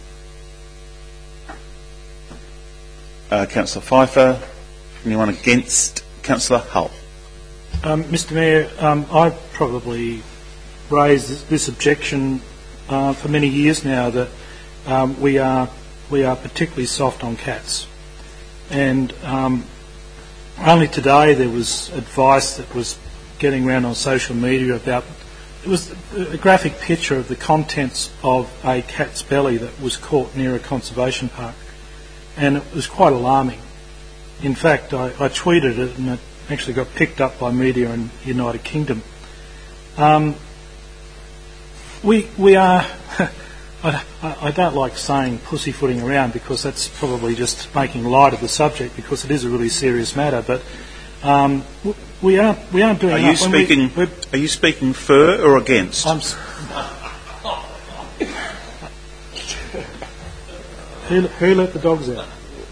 Councillor Pfeiffer. Anyone against? Councillor Hull.
Mr Mayor, I've probably raised this objection for many years now that we are particularly soft on cats, and only today there was advice that was getting around on social media about, it was a graphic picture of the contents of a cat's belly that was caught near a conservation park, and it was quite alarming. In fact, I tweeted it and it actually got picked up by media in the United Kingdom. We are, I don't like saying pussyfooting around because that's probably just making light of the subject because it is a really serious matter, but we aren't doing enough.
Are you speaking for or against?
Who let the dogs out?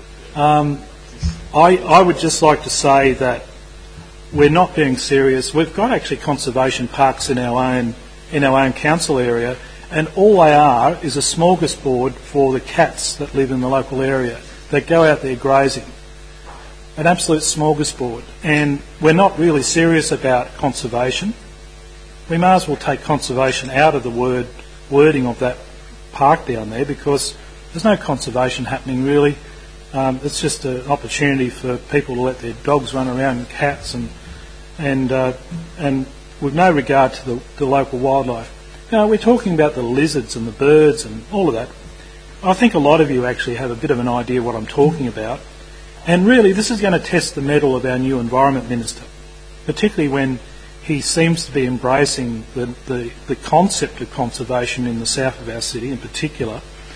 I would just like to say that we're not being serious. We've got actually conservation parks in our own council area, and all they are is a smorgasbord for the cats that live in the local area. They go out there grazing. An absolute smorgasbord. And we're not really serious about conservation. We may as well take conservation out of the wording of that park down there, because there's no conservation happening really. It's just an opportunity for people to let their dogs run around and cats and with no regard to the local wildlife. You know, we're talking about the lizards and the birds and all of that. I think a lot of you actually have a bit of an idea what I'm talking about. And really, this is going to test the mettle of our new Environment Minister, particularly when he seems to be embracing the concept of conservation in the south of our city in particular.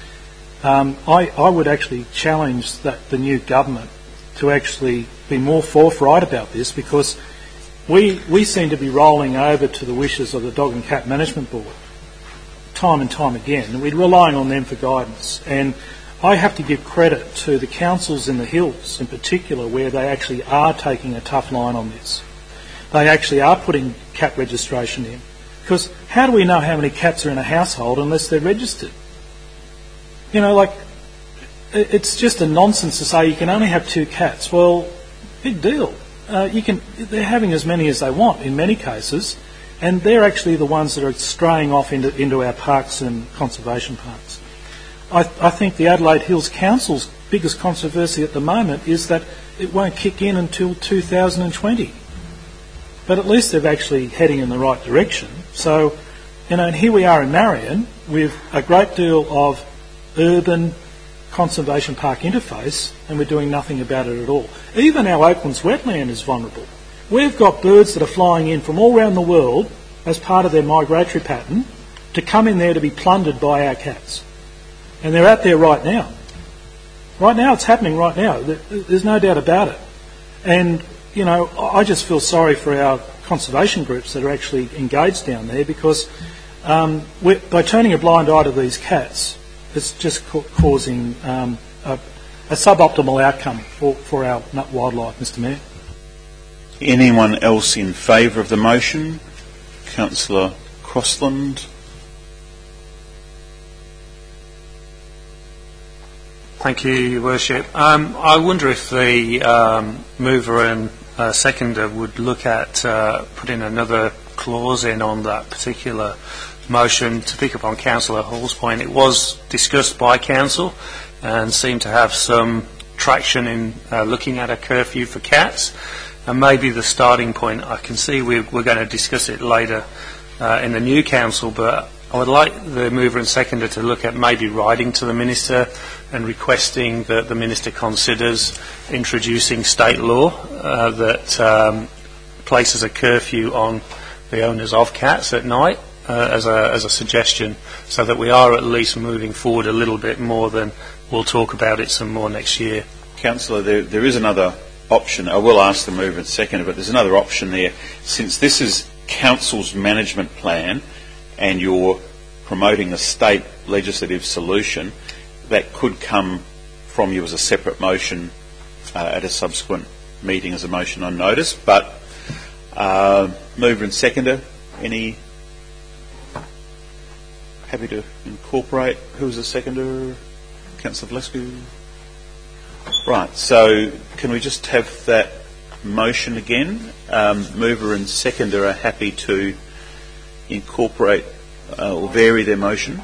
I would actually challenge the new government to actually be more forthright about this, because we seem to be rolling over to the wishes of the Dog and Cat Management Board time and time again, and we're relying on them for guidance. And I have to give credit to the councils in the hills in particular, where they actually are taking a tough line on this. They actually are putting cat registration in, because how do we know how many cats are in a household unless they're registered? You know, like, it's just a nonsense to say you can only have 2 cats. Well, big deal. They're having as many as they want in many cases, and they're actually the ones that are straying off into our parks and conservation parks. I think the Adelaide Hills Council's biggest controversy at the moment is that it won't kick in until 2020. But at least they're actually heading in the right direction. So, you know, and here we are in Marion with a great deal of urban conservation park interface, and we're doing nothing about it at all. Even our Oaklands wetland is vulnerable. We've got birds that are flying in from all around the world as part of their migratory pattern to come in there to be plundered by our cats. And they're out there right now. Right now, it's happening right now. There's no doubt about it. And, you know, I just feel sorry for our conservation groups that are actually engaged down there, because by turning a blind eye to these cats, it's just causing a suboptimal outcome for our wildlife, Mr Mayor.
Anyone else in favour of the motion? Councillor Crossland.
Thank you, Your Worship. I wonder if the mover and seconder would look at putting another clause in on that particular motion. To pick up on Councillor Hall's point, it was discussed by Council and seemed to have some traction in looking at a curfew for cats. And maybe the starting point, I can see we're going to discuss it later in the new Council, but I would like the mover and seconder to look at maybe writing to the Minister and requesting that the Minister considers introducing state law that places a curfew on the owners of cats at night as a suggestion, so that we are at least moving forward a little bit more than we'll talk about it some more next year.
Councillor, there is another option. I will ask the mover and seconder, but there's another option there. Since this is Council's management plan and you're promoting a state legislative solution, that could come from you as a separate motion at a subsequent meeting as a motion on notice. But mover and seconder, any happy to incorporate? Who's the seconder? Councillor Valescu? Right, so can we just have that motion again? Mover and seconder are happy to incorporate or vary their motion.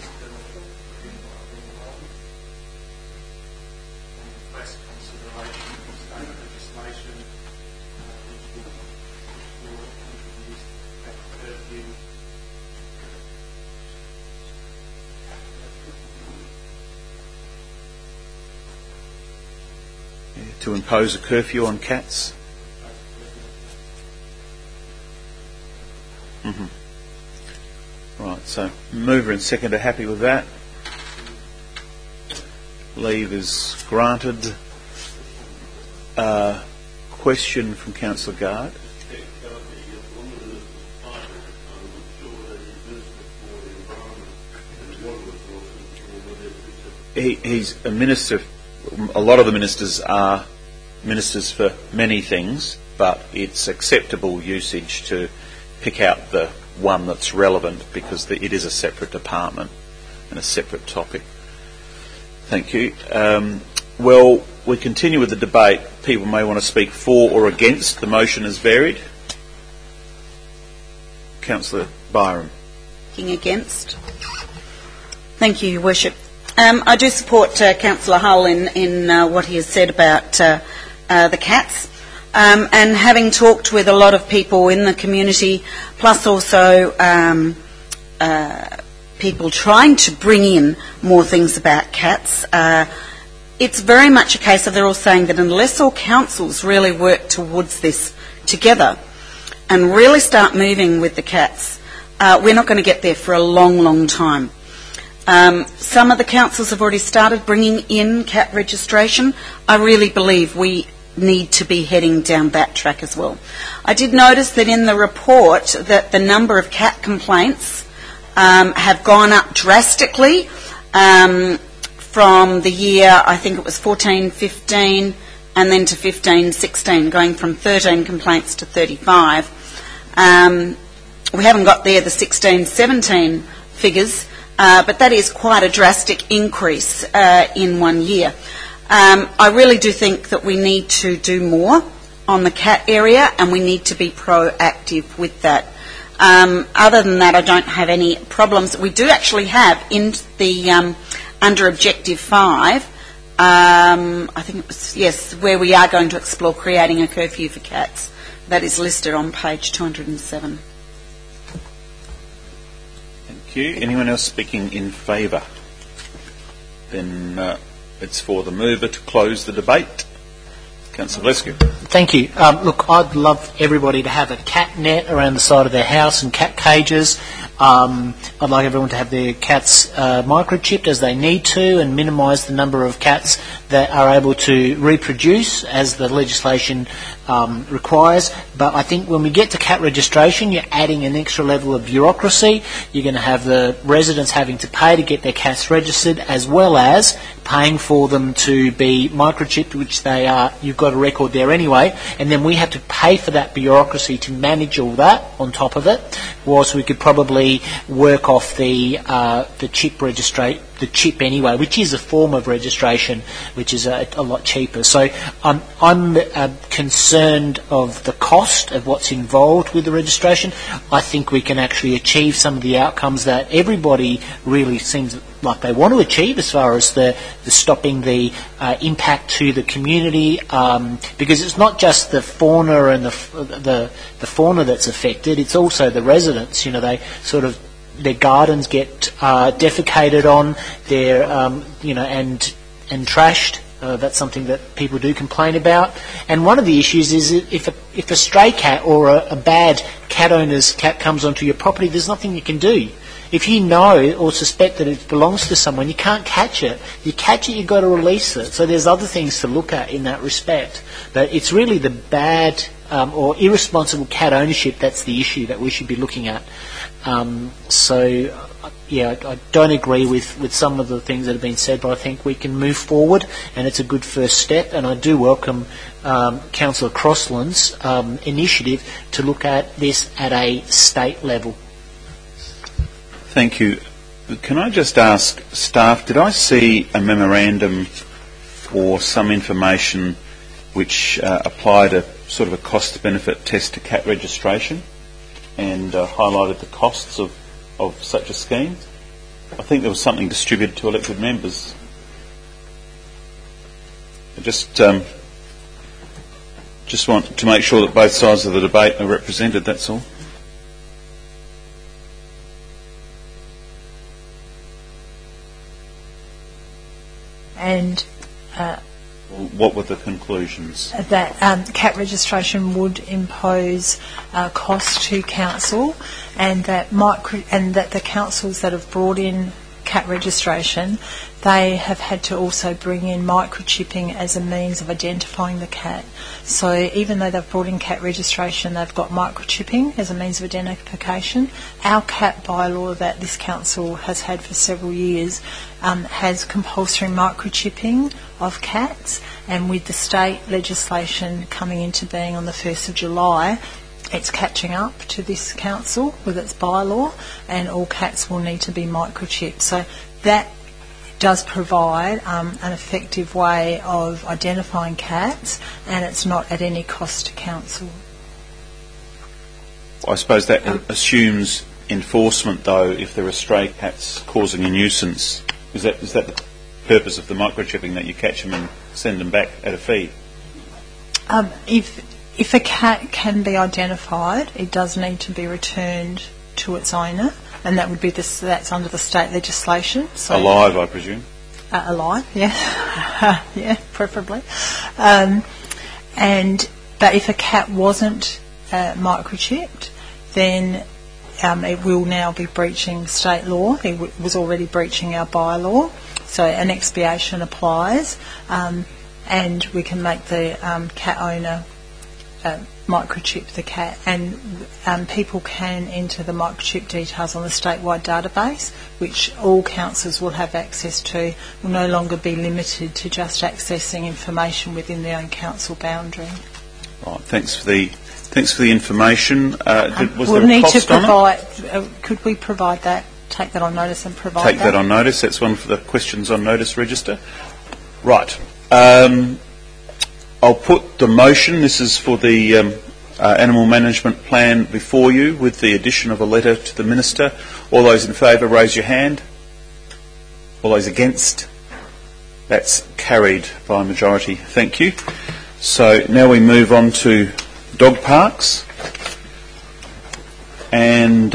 To impose a curfew on cats. Right, so mover and seconder are happy with that. Leave is granted. Question from Councillor Gard. he's a minister. A lot of the ministers are ministers for many things, but it's acceptable usage to pick out the one that's relevant because it is a separate department and a separate topic. Thank you. Well, we continue with the debate. People may want to speak for or against the motion as varied. Councillor Byram.
Against. Thank you, Your Worship. I do support Councillor Hull in what he has said about the cats. And having talked with a lot of people in the community, plus also people trying to bring in more things about cats, it's very much a case of they're all saying that unless all councils really work towards this together and really start moving with the cats, we're not going to get there for a long, long time. Some of the councils have already started bringing in cat registration. I really believe we need to be heading down that track as well. I did notice that in the report that the number of cat complaints have gone up drastically from the year, I think it was 14-15 and then to 15-16, going from 13 complaints to 35. We haven't got there the 16-17 figures, but that is quite a drastic increase in 1 year. I really do think that we need to do more on the cat area and we need to be proactive with that. Other than that, I don't have any problems. We do actually have in the under Objective 5, I think it was, yes, where we are going to explore creating a curfew for cats. That is listed on page 207.
Thank you. Anyone else speaking in favour? Then it's for the mover to close the debate. Councillor Valescu.
Thank you. Look, I'd love everybody to have a cat net around the side of their house and cat cages. I'd like everyone to have their cats microchipped as they need to and minimise the number of cats that are able to reproduce as the legislation requires. But I think when we get to cat registration, you're adding an extra level of bureaucracy. You're going to have the residents having to pay to get their cats registered, as well as paying for them to be microchipped, which they are. You've got a record there anyway, and then we have to pay for that bureaucracy to manage all that on top of it. Whilst we could probably work off the chip anyway, which is a form of registration, which is a lot cheaper. So I'm concerned of the cost of what's involved with the registration. I think we can actually achieve some of the outcomes that everybody really seems like they want to achieve, as far as the stopping the impact to the community, because it's not just the fauna and the fauna that's affected, it's also the residents. You know, they sort of, their gardens get defecated on, their and trashed. That's something that people do complain about. And one of the issues is if a stray cat or a bad cat owner's cat comes onto your property, there's nothing you can do. If you know or suspect that it belongs to someone, you can't catch it. You catch it, you've got to release it. So there's other things to look at in that respect. But it's really the bad or irresponsible cat ownership that's the issue that we should be looking at. I don't agree with some of the things that have been said, but I think we can move forward, and it's a good first step. And I do welcome Councillor Crossland's initiative to look at this at a state level.
Thank you. Can I just ask staff, did I see a memorandum or some information which applied a sort of a cost-benefit test to cat registration and highlighted the costs of such a scheme? I think there was something distributed to elected members. I just want to make sure that both sides of the debate are represented, that's all.
And
what were the conclusions?
That cat registration would impose cost to council, and that the councils that have brought in cat registration, they have had to also bring in microchipping as a means of identifying the cat. So even though they've brought in cat registration, they've got microchipping as a means of identification. Our cat bylaw that this council has had for several years has compulsory microchipping of cats, and with the state legislation coming into being on the 1st of July, it's catching up to this council with its bylaw, and all cats will need to be microchipped. So that does provide an effective way of identifying cats, and it's not at any cost to council.
I suppose that assumes enforcement, though, if there are stray cats causing a nuisance. Is that the purpose of the microchipping, that you catch them and send them back at a fee?
If a cat can be identified, it does need to be returned to its owner, and that would be that's under the state legislation. So
alive, I presume.
Alive, yeah, yeah, preferably. But if a cat wasn't microchipped, then it will now be breaching state law. It was already breaching our bylaw, so an expiation applies, and we can make the cat owner microchip the cat, and people can enter the microchip details on the statewide database, which all councils will have access to. Will no longer be limited to just accessing information within their own council boundary.
Right, thanks for the information. Was
we'll
there a
need
cost
to provide.
on it?
Could we provide that? Take that on notice and provide
Take that on notice. That's one for the questions on notice register. Right. I'll put the motion. This is for the animal management plan before you, with the addition of a letter to the Minister. All those in favour, raise your hand. All those against? That's carried by majority. Thank you. So now we move on to dog parks. And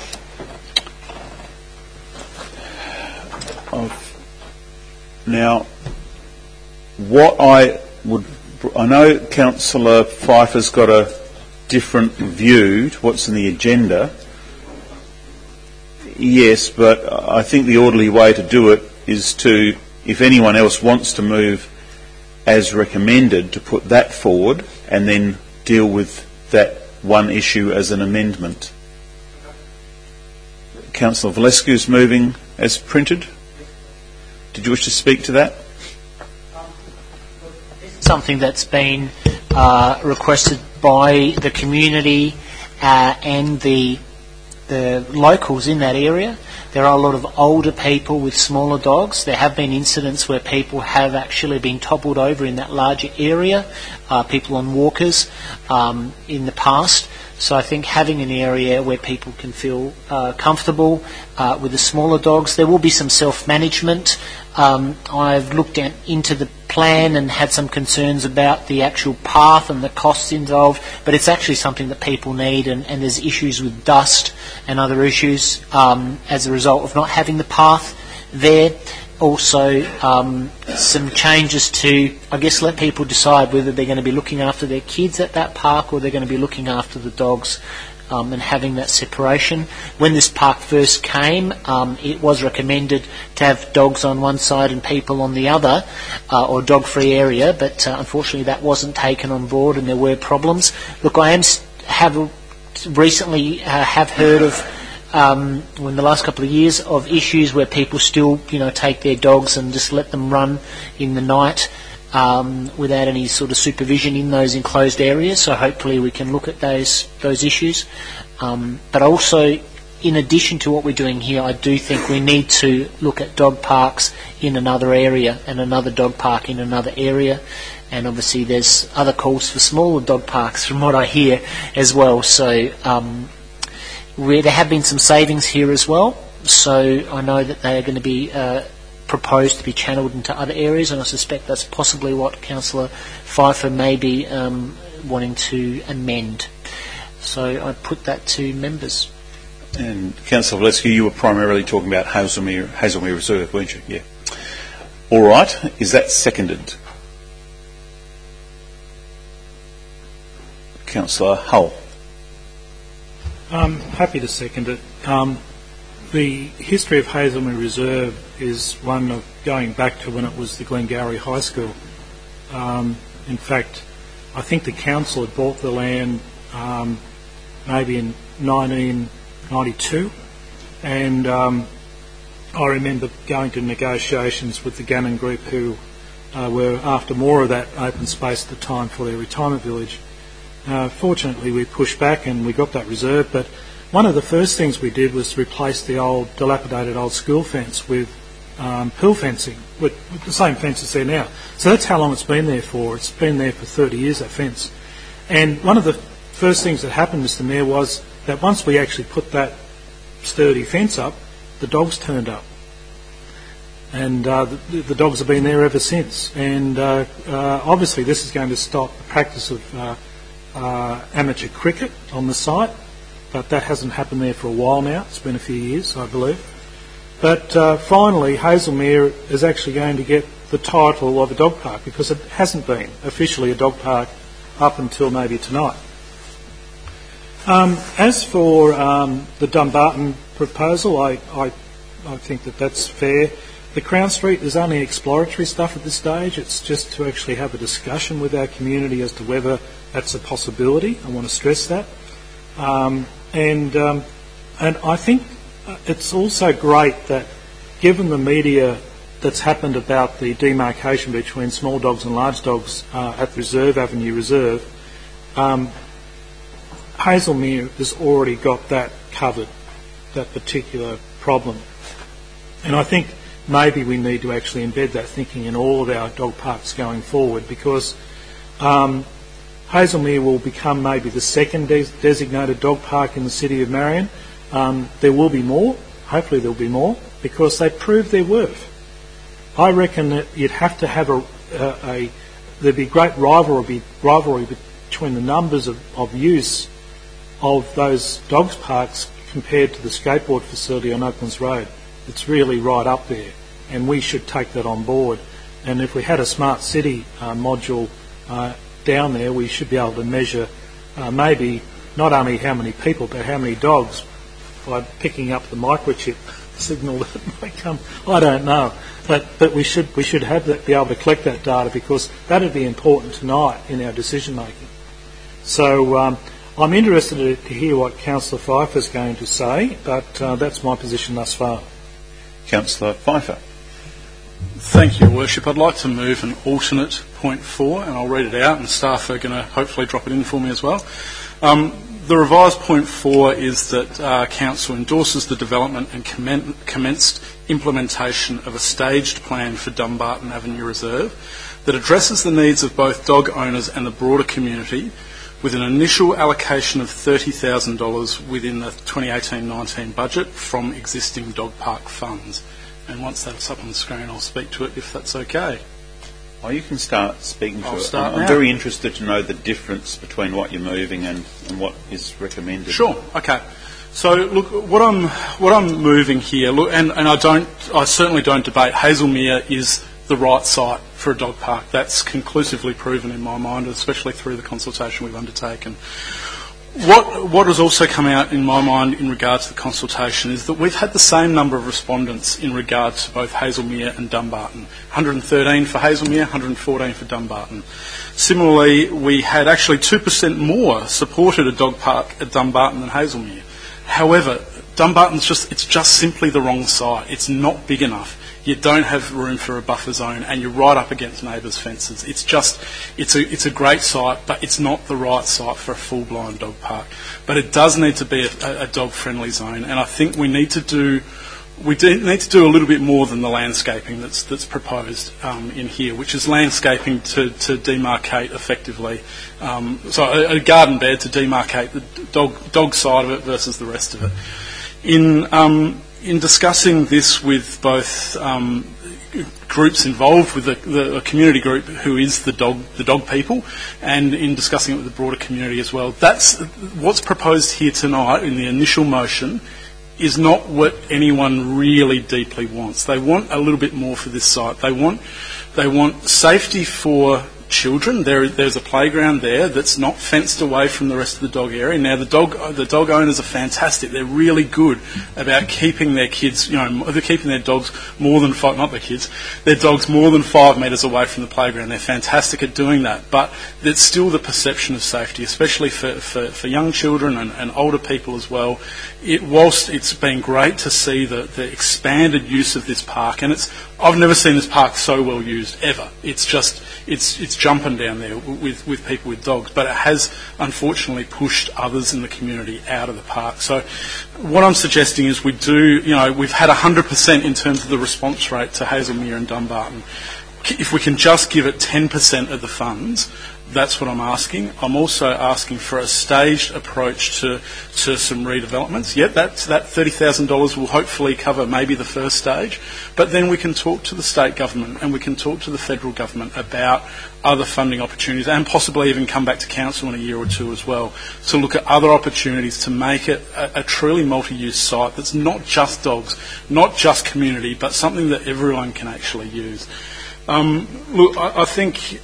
now what I know Councillor Pfeiffer's got a different view to what's in the agenda. Yes, but I think the orderly way to do it is to, if anyone else wants to move as recommended, to put that forward and then deal with that one issue as an amendment. Councillor Valescu's moving as printed. Did you wish to speak to that?
Something that's been requested by the community and the locals in that area. There are a lot of older people with smaller dogs. There have been incidents where people have actually been toppled over in that larger area, people on walkers in the past. So I think having an area where people can feel comfortable with the smaller dogs. There will be some self-management. I've looked into the plan and had some concerns about the actual path and the costs involved, but it's actually something that people need, and there's issues with dust and other issues as a result of not having the path there. Also, some changes to, I guess, let people decide whether they're going to be looking after their kids at that park or they're going to be looking after the dogs, and having that separation. When this park first came, it was recommended to have dogs on one side and people on the other, or dog-free area, but unfortunately that wasn't taken on board and there were problems. Look, I have recently have heard of in the last couple of years of issues where people still, take their dogs and just let them run in the night without any sort of supervision in those enclosed areas. So hopefully we can look at those issues. But also, in addition to what we're doing here, I do think we need to look at dog parks in another area and another dog park in another area. And obviously there's other calls for smaller dog parks from what I hear as well. So there have been some savings here as well, so I know that they are going to be proposed to be channelled into other areas, and I suspect that's possibly what Councillor Pfeiffer may be wanting to amend. So I put that to members.
And Councillor Valescu, you were primarily talking about Hazelmere Reserve, weren't you? Yeah. All right. Is that seconded? Councillor Hull.
I'm happy to second it. the history of Hazelmere Reserve is one of going back to when it was the Glengarry High School. In fact, I think the council had bought the land maybe in 1992, and I remember going to negotiations with the Gannon Group, who were after more of that open space at the time for their retirement village. Fortunately, we pushed back and we got that reserve, but one of the first things we did was replace the old dilapidated old school fence with pool fencing, with the same fence that's there now. So that's how long it's been there for. It's been there for 30 years, that fence. And one of the first things that happened, Mr Mayor, was that once we actually put that sturdy fence up, the dogs turned up. And the dogs have been there ever since. And obviously this is going to stop the practice of amateur cricket on the site, but that hasn't happened there for a while now. It's been a few years, I believe. But finally, Hazelmere is actually going to get the title of a dog park, because it hasn't been officially a dog park up until maybe tonight. As for the Dumbarton proposal, I think that that's fair. The Crown Street is only exploratory stuff at this stage. It's just to actually have a discussion with our community as to whether that's a possibility. I want to stress that. And I think it's also great that, given the media that's happened about the demarcation between small dogs and large dogs at Reserve Avenue Reserve, Hazelmere has already got that covered, that particular problem. And I think maybe we need to actually embed that thinking in all of our dog parks going forward, because Hazelmere will become maybe the second designated dog park in the city of Marion. There will be more, hopefully there'll be more, because they proved their worth. I reckon that you'd have to have there'd be great rivalry between the numbers of use of those dogs parks compared to the skateboard facility on Oaklands Road. It's really right up there, and we should take that on board. And if we had a smart city module down there, we should be able to measure maybe not only how many people but how many dogs by picking up the microchip signal that might come. I don't know, but we should have that, be able to collect that data, because that would be important tonight in our decision making. So I'm interested to hear what Councillor Pfeiffer is going to say, but that's my position thus far.
Councillor Pfeiffer.
Thank you, Your Worship. I'd like to move an alternate point 4, and I'll read it out, and staff are going to hopefully drop it in for me as well. The revised point 4 is that Council endorses the development and commenced implementation of a staged plan for Dumbarton Avenue Reserve that addresses the needs of both dog owners and the broader community, with an initial allocation of $30,000 within the 2018-19 budget from existing dog park funds. And once that's up on the screen, I'll speak to it if that's okay.
Oh, you can start speaking to it. I'm
now.
very interested to know the difference between what you're moving and what is recommended.
Sure. Okay. So look, what I'm moving here, look, and I certainly don't debate Hazelmere is the right site for a dog park. That's conclusively proven in my mind, especially through the consultation we've undertaken. What has also come out in my mind in regard to the consultation is that we've had the same number of respondents in regard to both Hazelmere and Dumbarton. 113 for Hazelmere, 114 for Dumbarton. Similarly, we had actually 2% more supported a dog park at Dumbarton than Hazelmere. However, Dumbarton's just simply the wrong site. It's not big enough. You don't have room for a buffer zone, and you're right up against neighbours' fences. It's a great site, but it's not the right site for a full-blown dog park. But it does need to be a dog-friendly zone, and I think we need to do a little bit more than the landscaping that's proposed in here, which is landscaping to demarcate effectively. So a garden bed to demarcate the dog side of it versus the rest of it. In discussing this with both groups involved, with the community group who is the dog people, and in discussing it with the broader community as well, that's what's proposed here tonight in the initial motion is not what anyone really deeply wants. They want a little bit more for this site. They want safety for children. There's a playground there that's not fenced away from the rest of the dog area. Now, the dog owners are fantastic. They're really good about keeping their kids, they're keeping their dogs more than their dogs more than 5 metres away from the playground. They're fantastic at doing that. But there's still the perception of safety, especially for young children and older people as well. Whilst it's been great to see the expanded use of this park, and I've never seen this park so well used ever. It's jumping down there with people with dogs, but it has unfortunately pushed others in the community out of the park. So what I'm suggesting is we've had 100% in terms of the response rate to Hazelmere and Dumbarton. If we can just give it 10% of the funds, that's what I'm asking. I'm also asking for a staged approach to some redevelopments. Yep, that $30,000 will hopefully cover maybe the first stage, but then we can talk to the state government and we can talk to the federal government about other funding opportunities, and possibly even come back to council in a year or two as well to look at other opportunities to make it a truly multi-use site that's not just dogs, not just community, but something that everyone can actually use. Look, I think,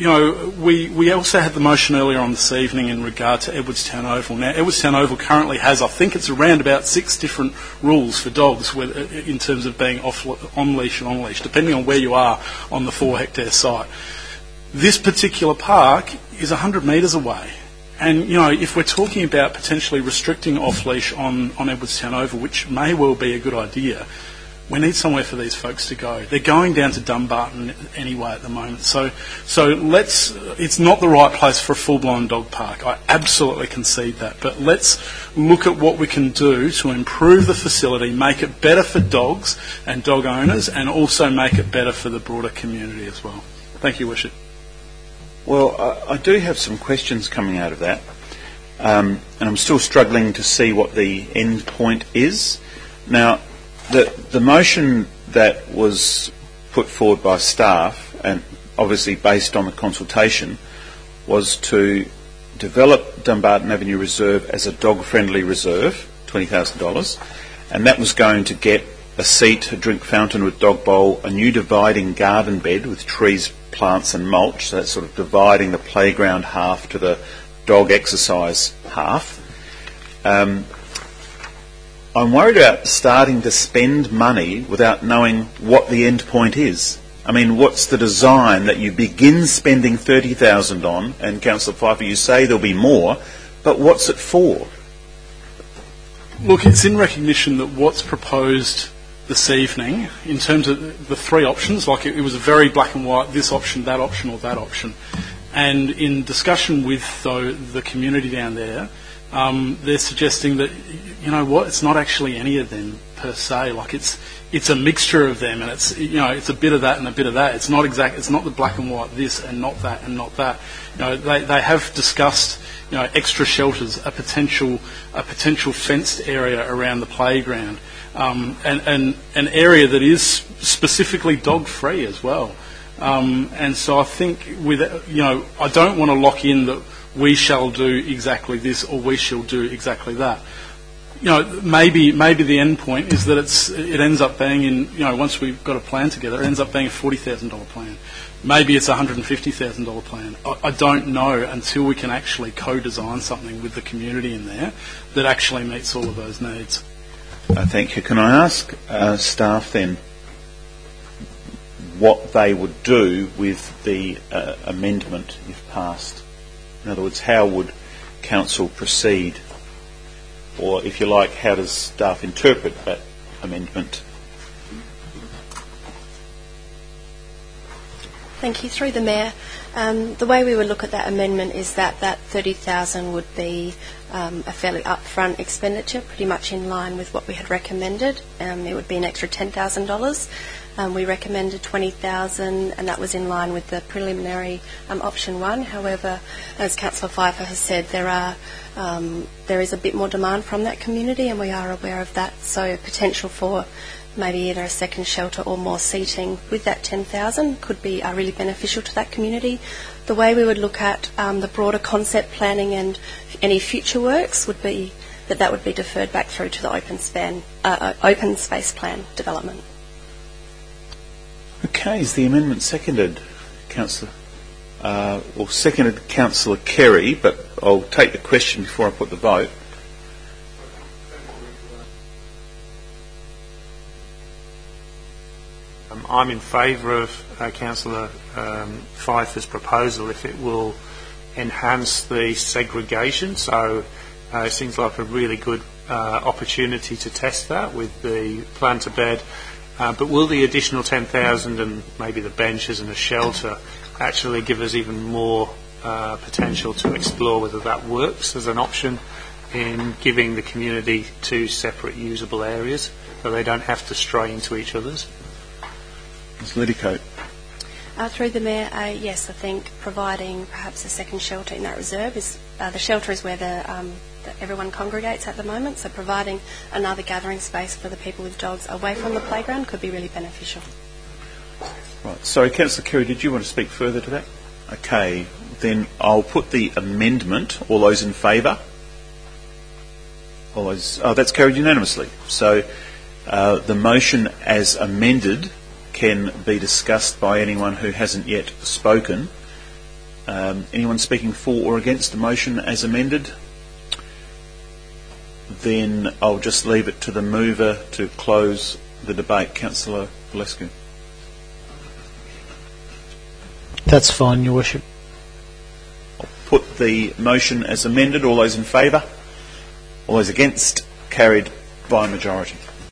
we also had the motion earlier on this evening in regard to Edwardstown Oval. Now, Edwardstown Oval currently has, I think it's around about 6 different rules for dogs in terms of being on-leash and on-leash, depending on where you are on the 4-hectare site. This particular park is 100 metres away. And, if we're talking about potentially restricting off-leash on Edwardstown Oval, which may well be a good idea, we need somewhere for these folks to go. They're going down to Dumbarton anyway at the moment. So it's not the right place for a full-blown dog park. I absolutely concede that. But let's look at what we can do to improve the facility, make it better for dogs and dog owners, and also make it better for the broader community as well. Thank you, Worship.
Well, I do have some questions coming out of that. And I'm still struggling to see what the end point is. Now, the motion that was put forward by staff, and obviously based on the consultation, was to develop Dumbarton Avenue Reserve as a dog-friendly reserve, $20,000, and that was going to get a seat, a drink fountain with dog bowl, a new dividing garden bed with trees, plants and mulch, so that's sort of dividing the playground half to the dog exercise half. I'm worried about starting to spend money without knowing what the end point is. I mean, what's the design that you begin spending $30,000 on, and Councillor Pfeiffer, you say there'll be more, but what's it for?
Look, it's in recognition that what's proposed this evening, in terms of the 3 options, like it was a very black and white, this option, that option, or that option. And in discussion with the community down there, they're suggesting that, it's not actually any of them per se. Like it's a mixture of them, and it's a bit of that and a bit of that. It's not the black and white this and not that and not that. They have discussed extra shelters, a potential fenced area around the playground, and an area that is specifically dog free as well. And so I think I don't want to lock in that we shall do exactly this or we shall do exactly that. Maybe the end point is that it ends up being once we've got a plan together, it ends up being a $40,000 plan. Maybe it's a $150,000 plan. I don't know until we can actually co-design something with the community in there that actually meets all of those needs.
Thank you. Can I ask staff then what they would do with the amendment if passed? In other words, how would council proceed? Or, if you like, how does staff interpret that amendment?
Thank you. Through the Mayor, the way we would look at that amendment is that $30,000 would be a fairly upfront expenditure, pretty much in line with what we had recommended. It would be an extra $10,000. We recommended $20,000, and that was in line with the preliminary option 1. However, as Councillor Pfeiffer has said, there is a bit more demand from that community, and we are aware of that. So potential for maybe either a second shelter or more seating with that $10,000 could be really beneficial to that community. The way we would look at the broader concept planning and any future works would be that would be deferred back through to the open space plan development.
Okay, is the amendment seconded, Councillor Well, seconded Councillor Kerry, but I'll take the question before I put the vote.
I'm in favour of Councillor Pfeiffer's proposal if it will enhance the segregation. So it seems like a really good opportunity to test that with the plan to bed. But will the additional 10,000 and maybe the benches and a shelter actually give us even more potential to explore whether that works as an option in giving the community two separate usable areas so they don't have to stray into each other's?
Ms Liddicoat.
Through the Mayor, yes, I think providing perhaps a second shelter in that reserve is, the shelter is where everyone congregates at the moment, so providing another gathering space for the people with dogs away from the playground could be really beneficial.
Right. Sorry, Councillor Kerry, did you want to speak further to that? Okay, then I'll put the amendment. All those in favour? All those. Oh, that's carried unanimously. So the motion as amended can be discussed by anyone who hasn't yet spoken. Anyone speaking for or against the motion as amended? Then I'll just leave it to the mover to close the debate. Councillor Valescu.
That's fine, Your Worship.
I'll put the motion as amended. All those in favour? All those against? Carried by majority.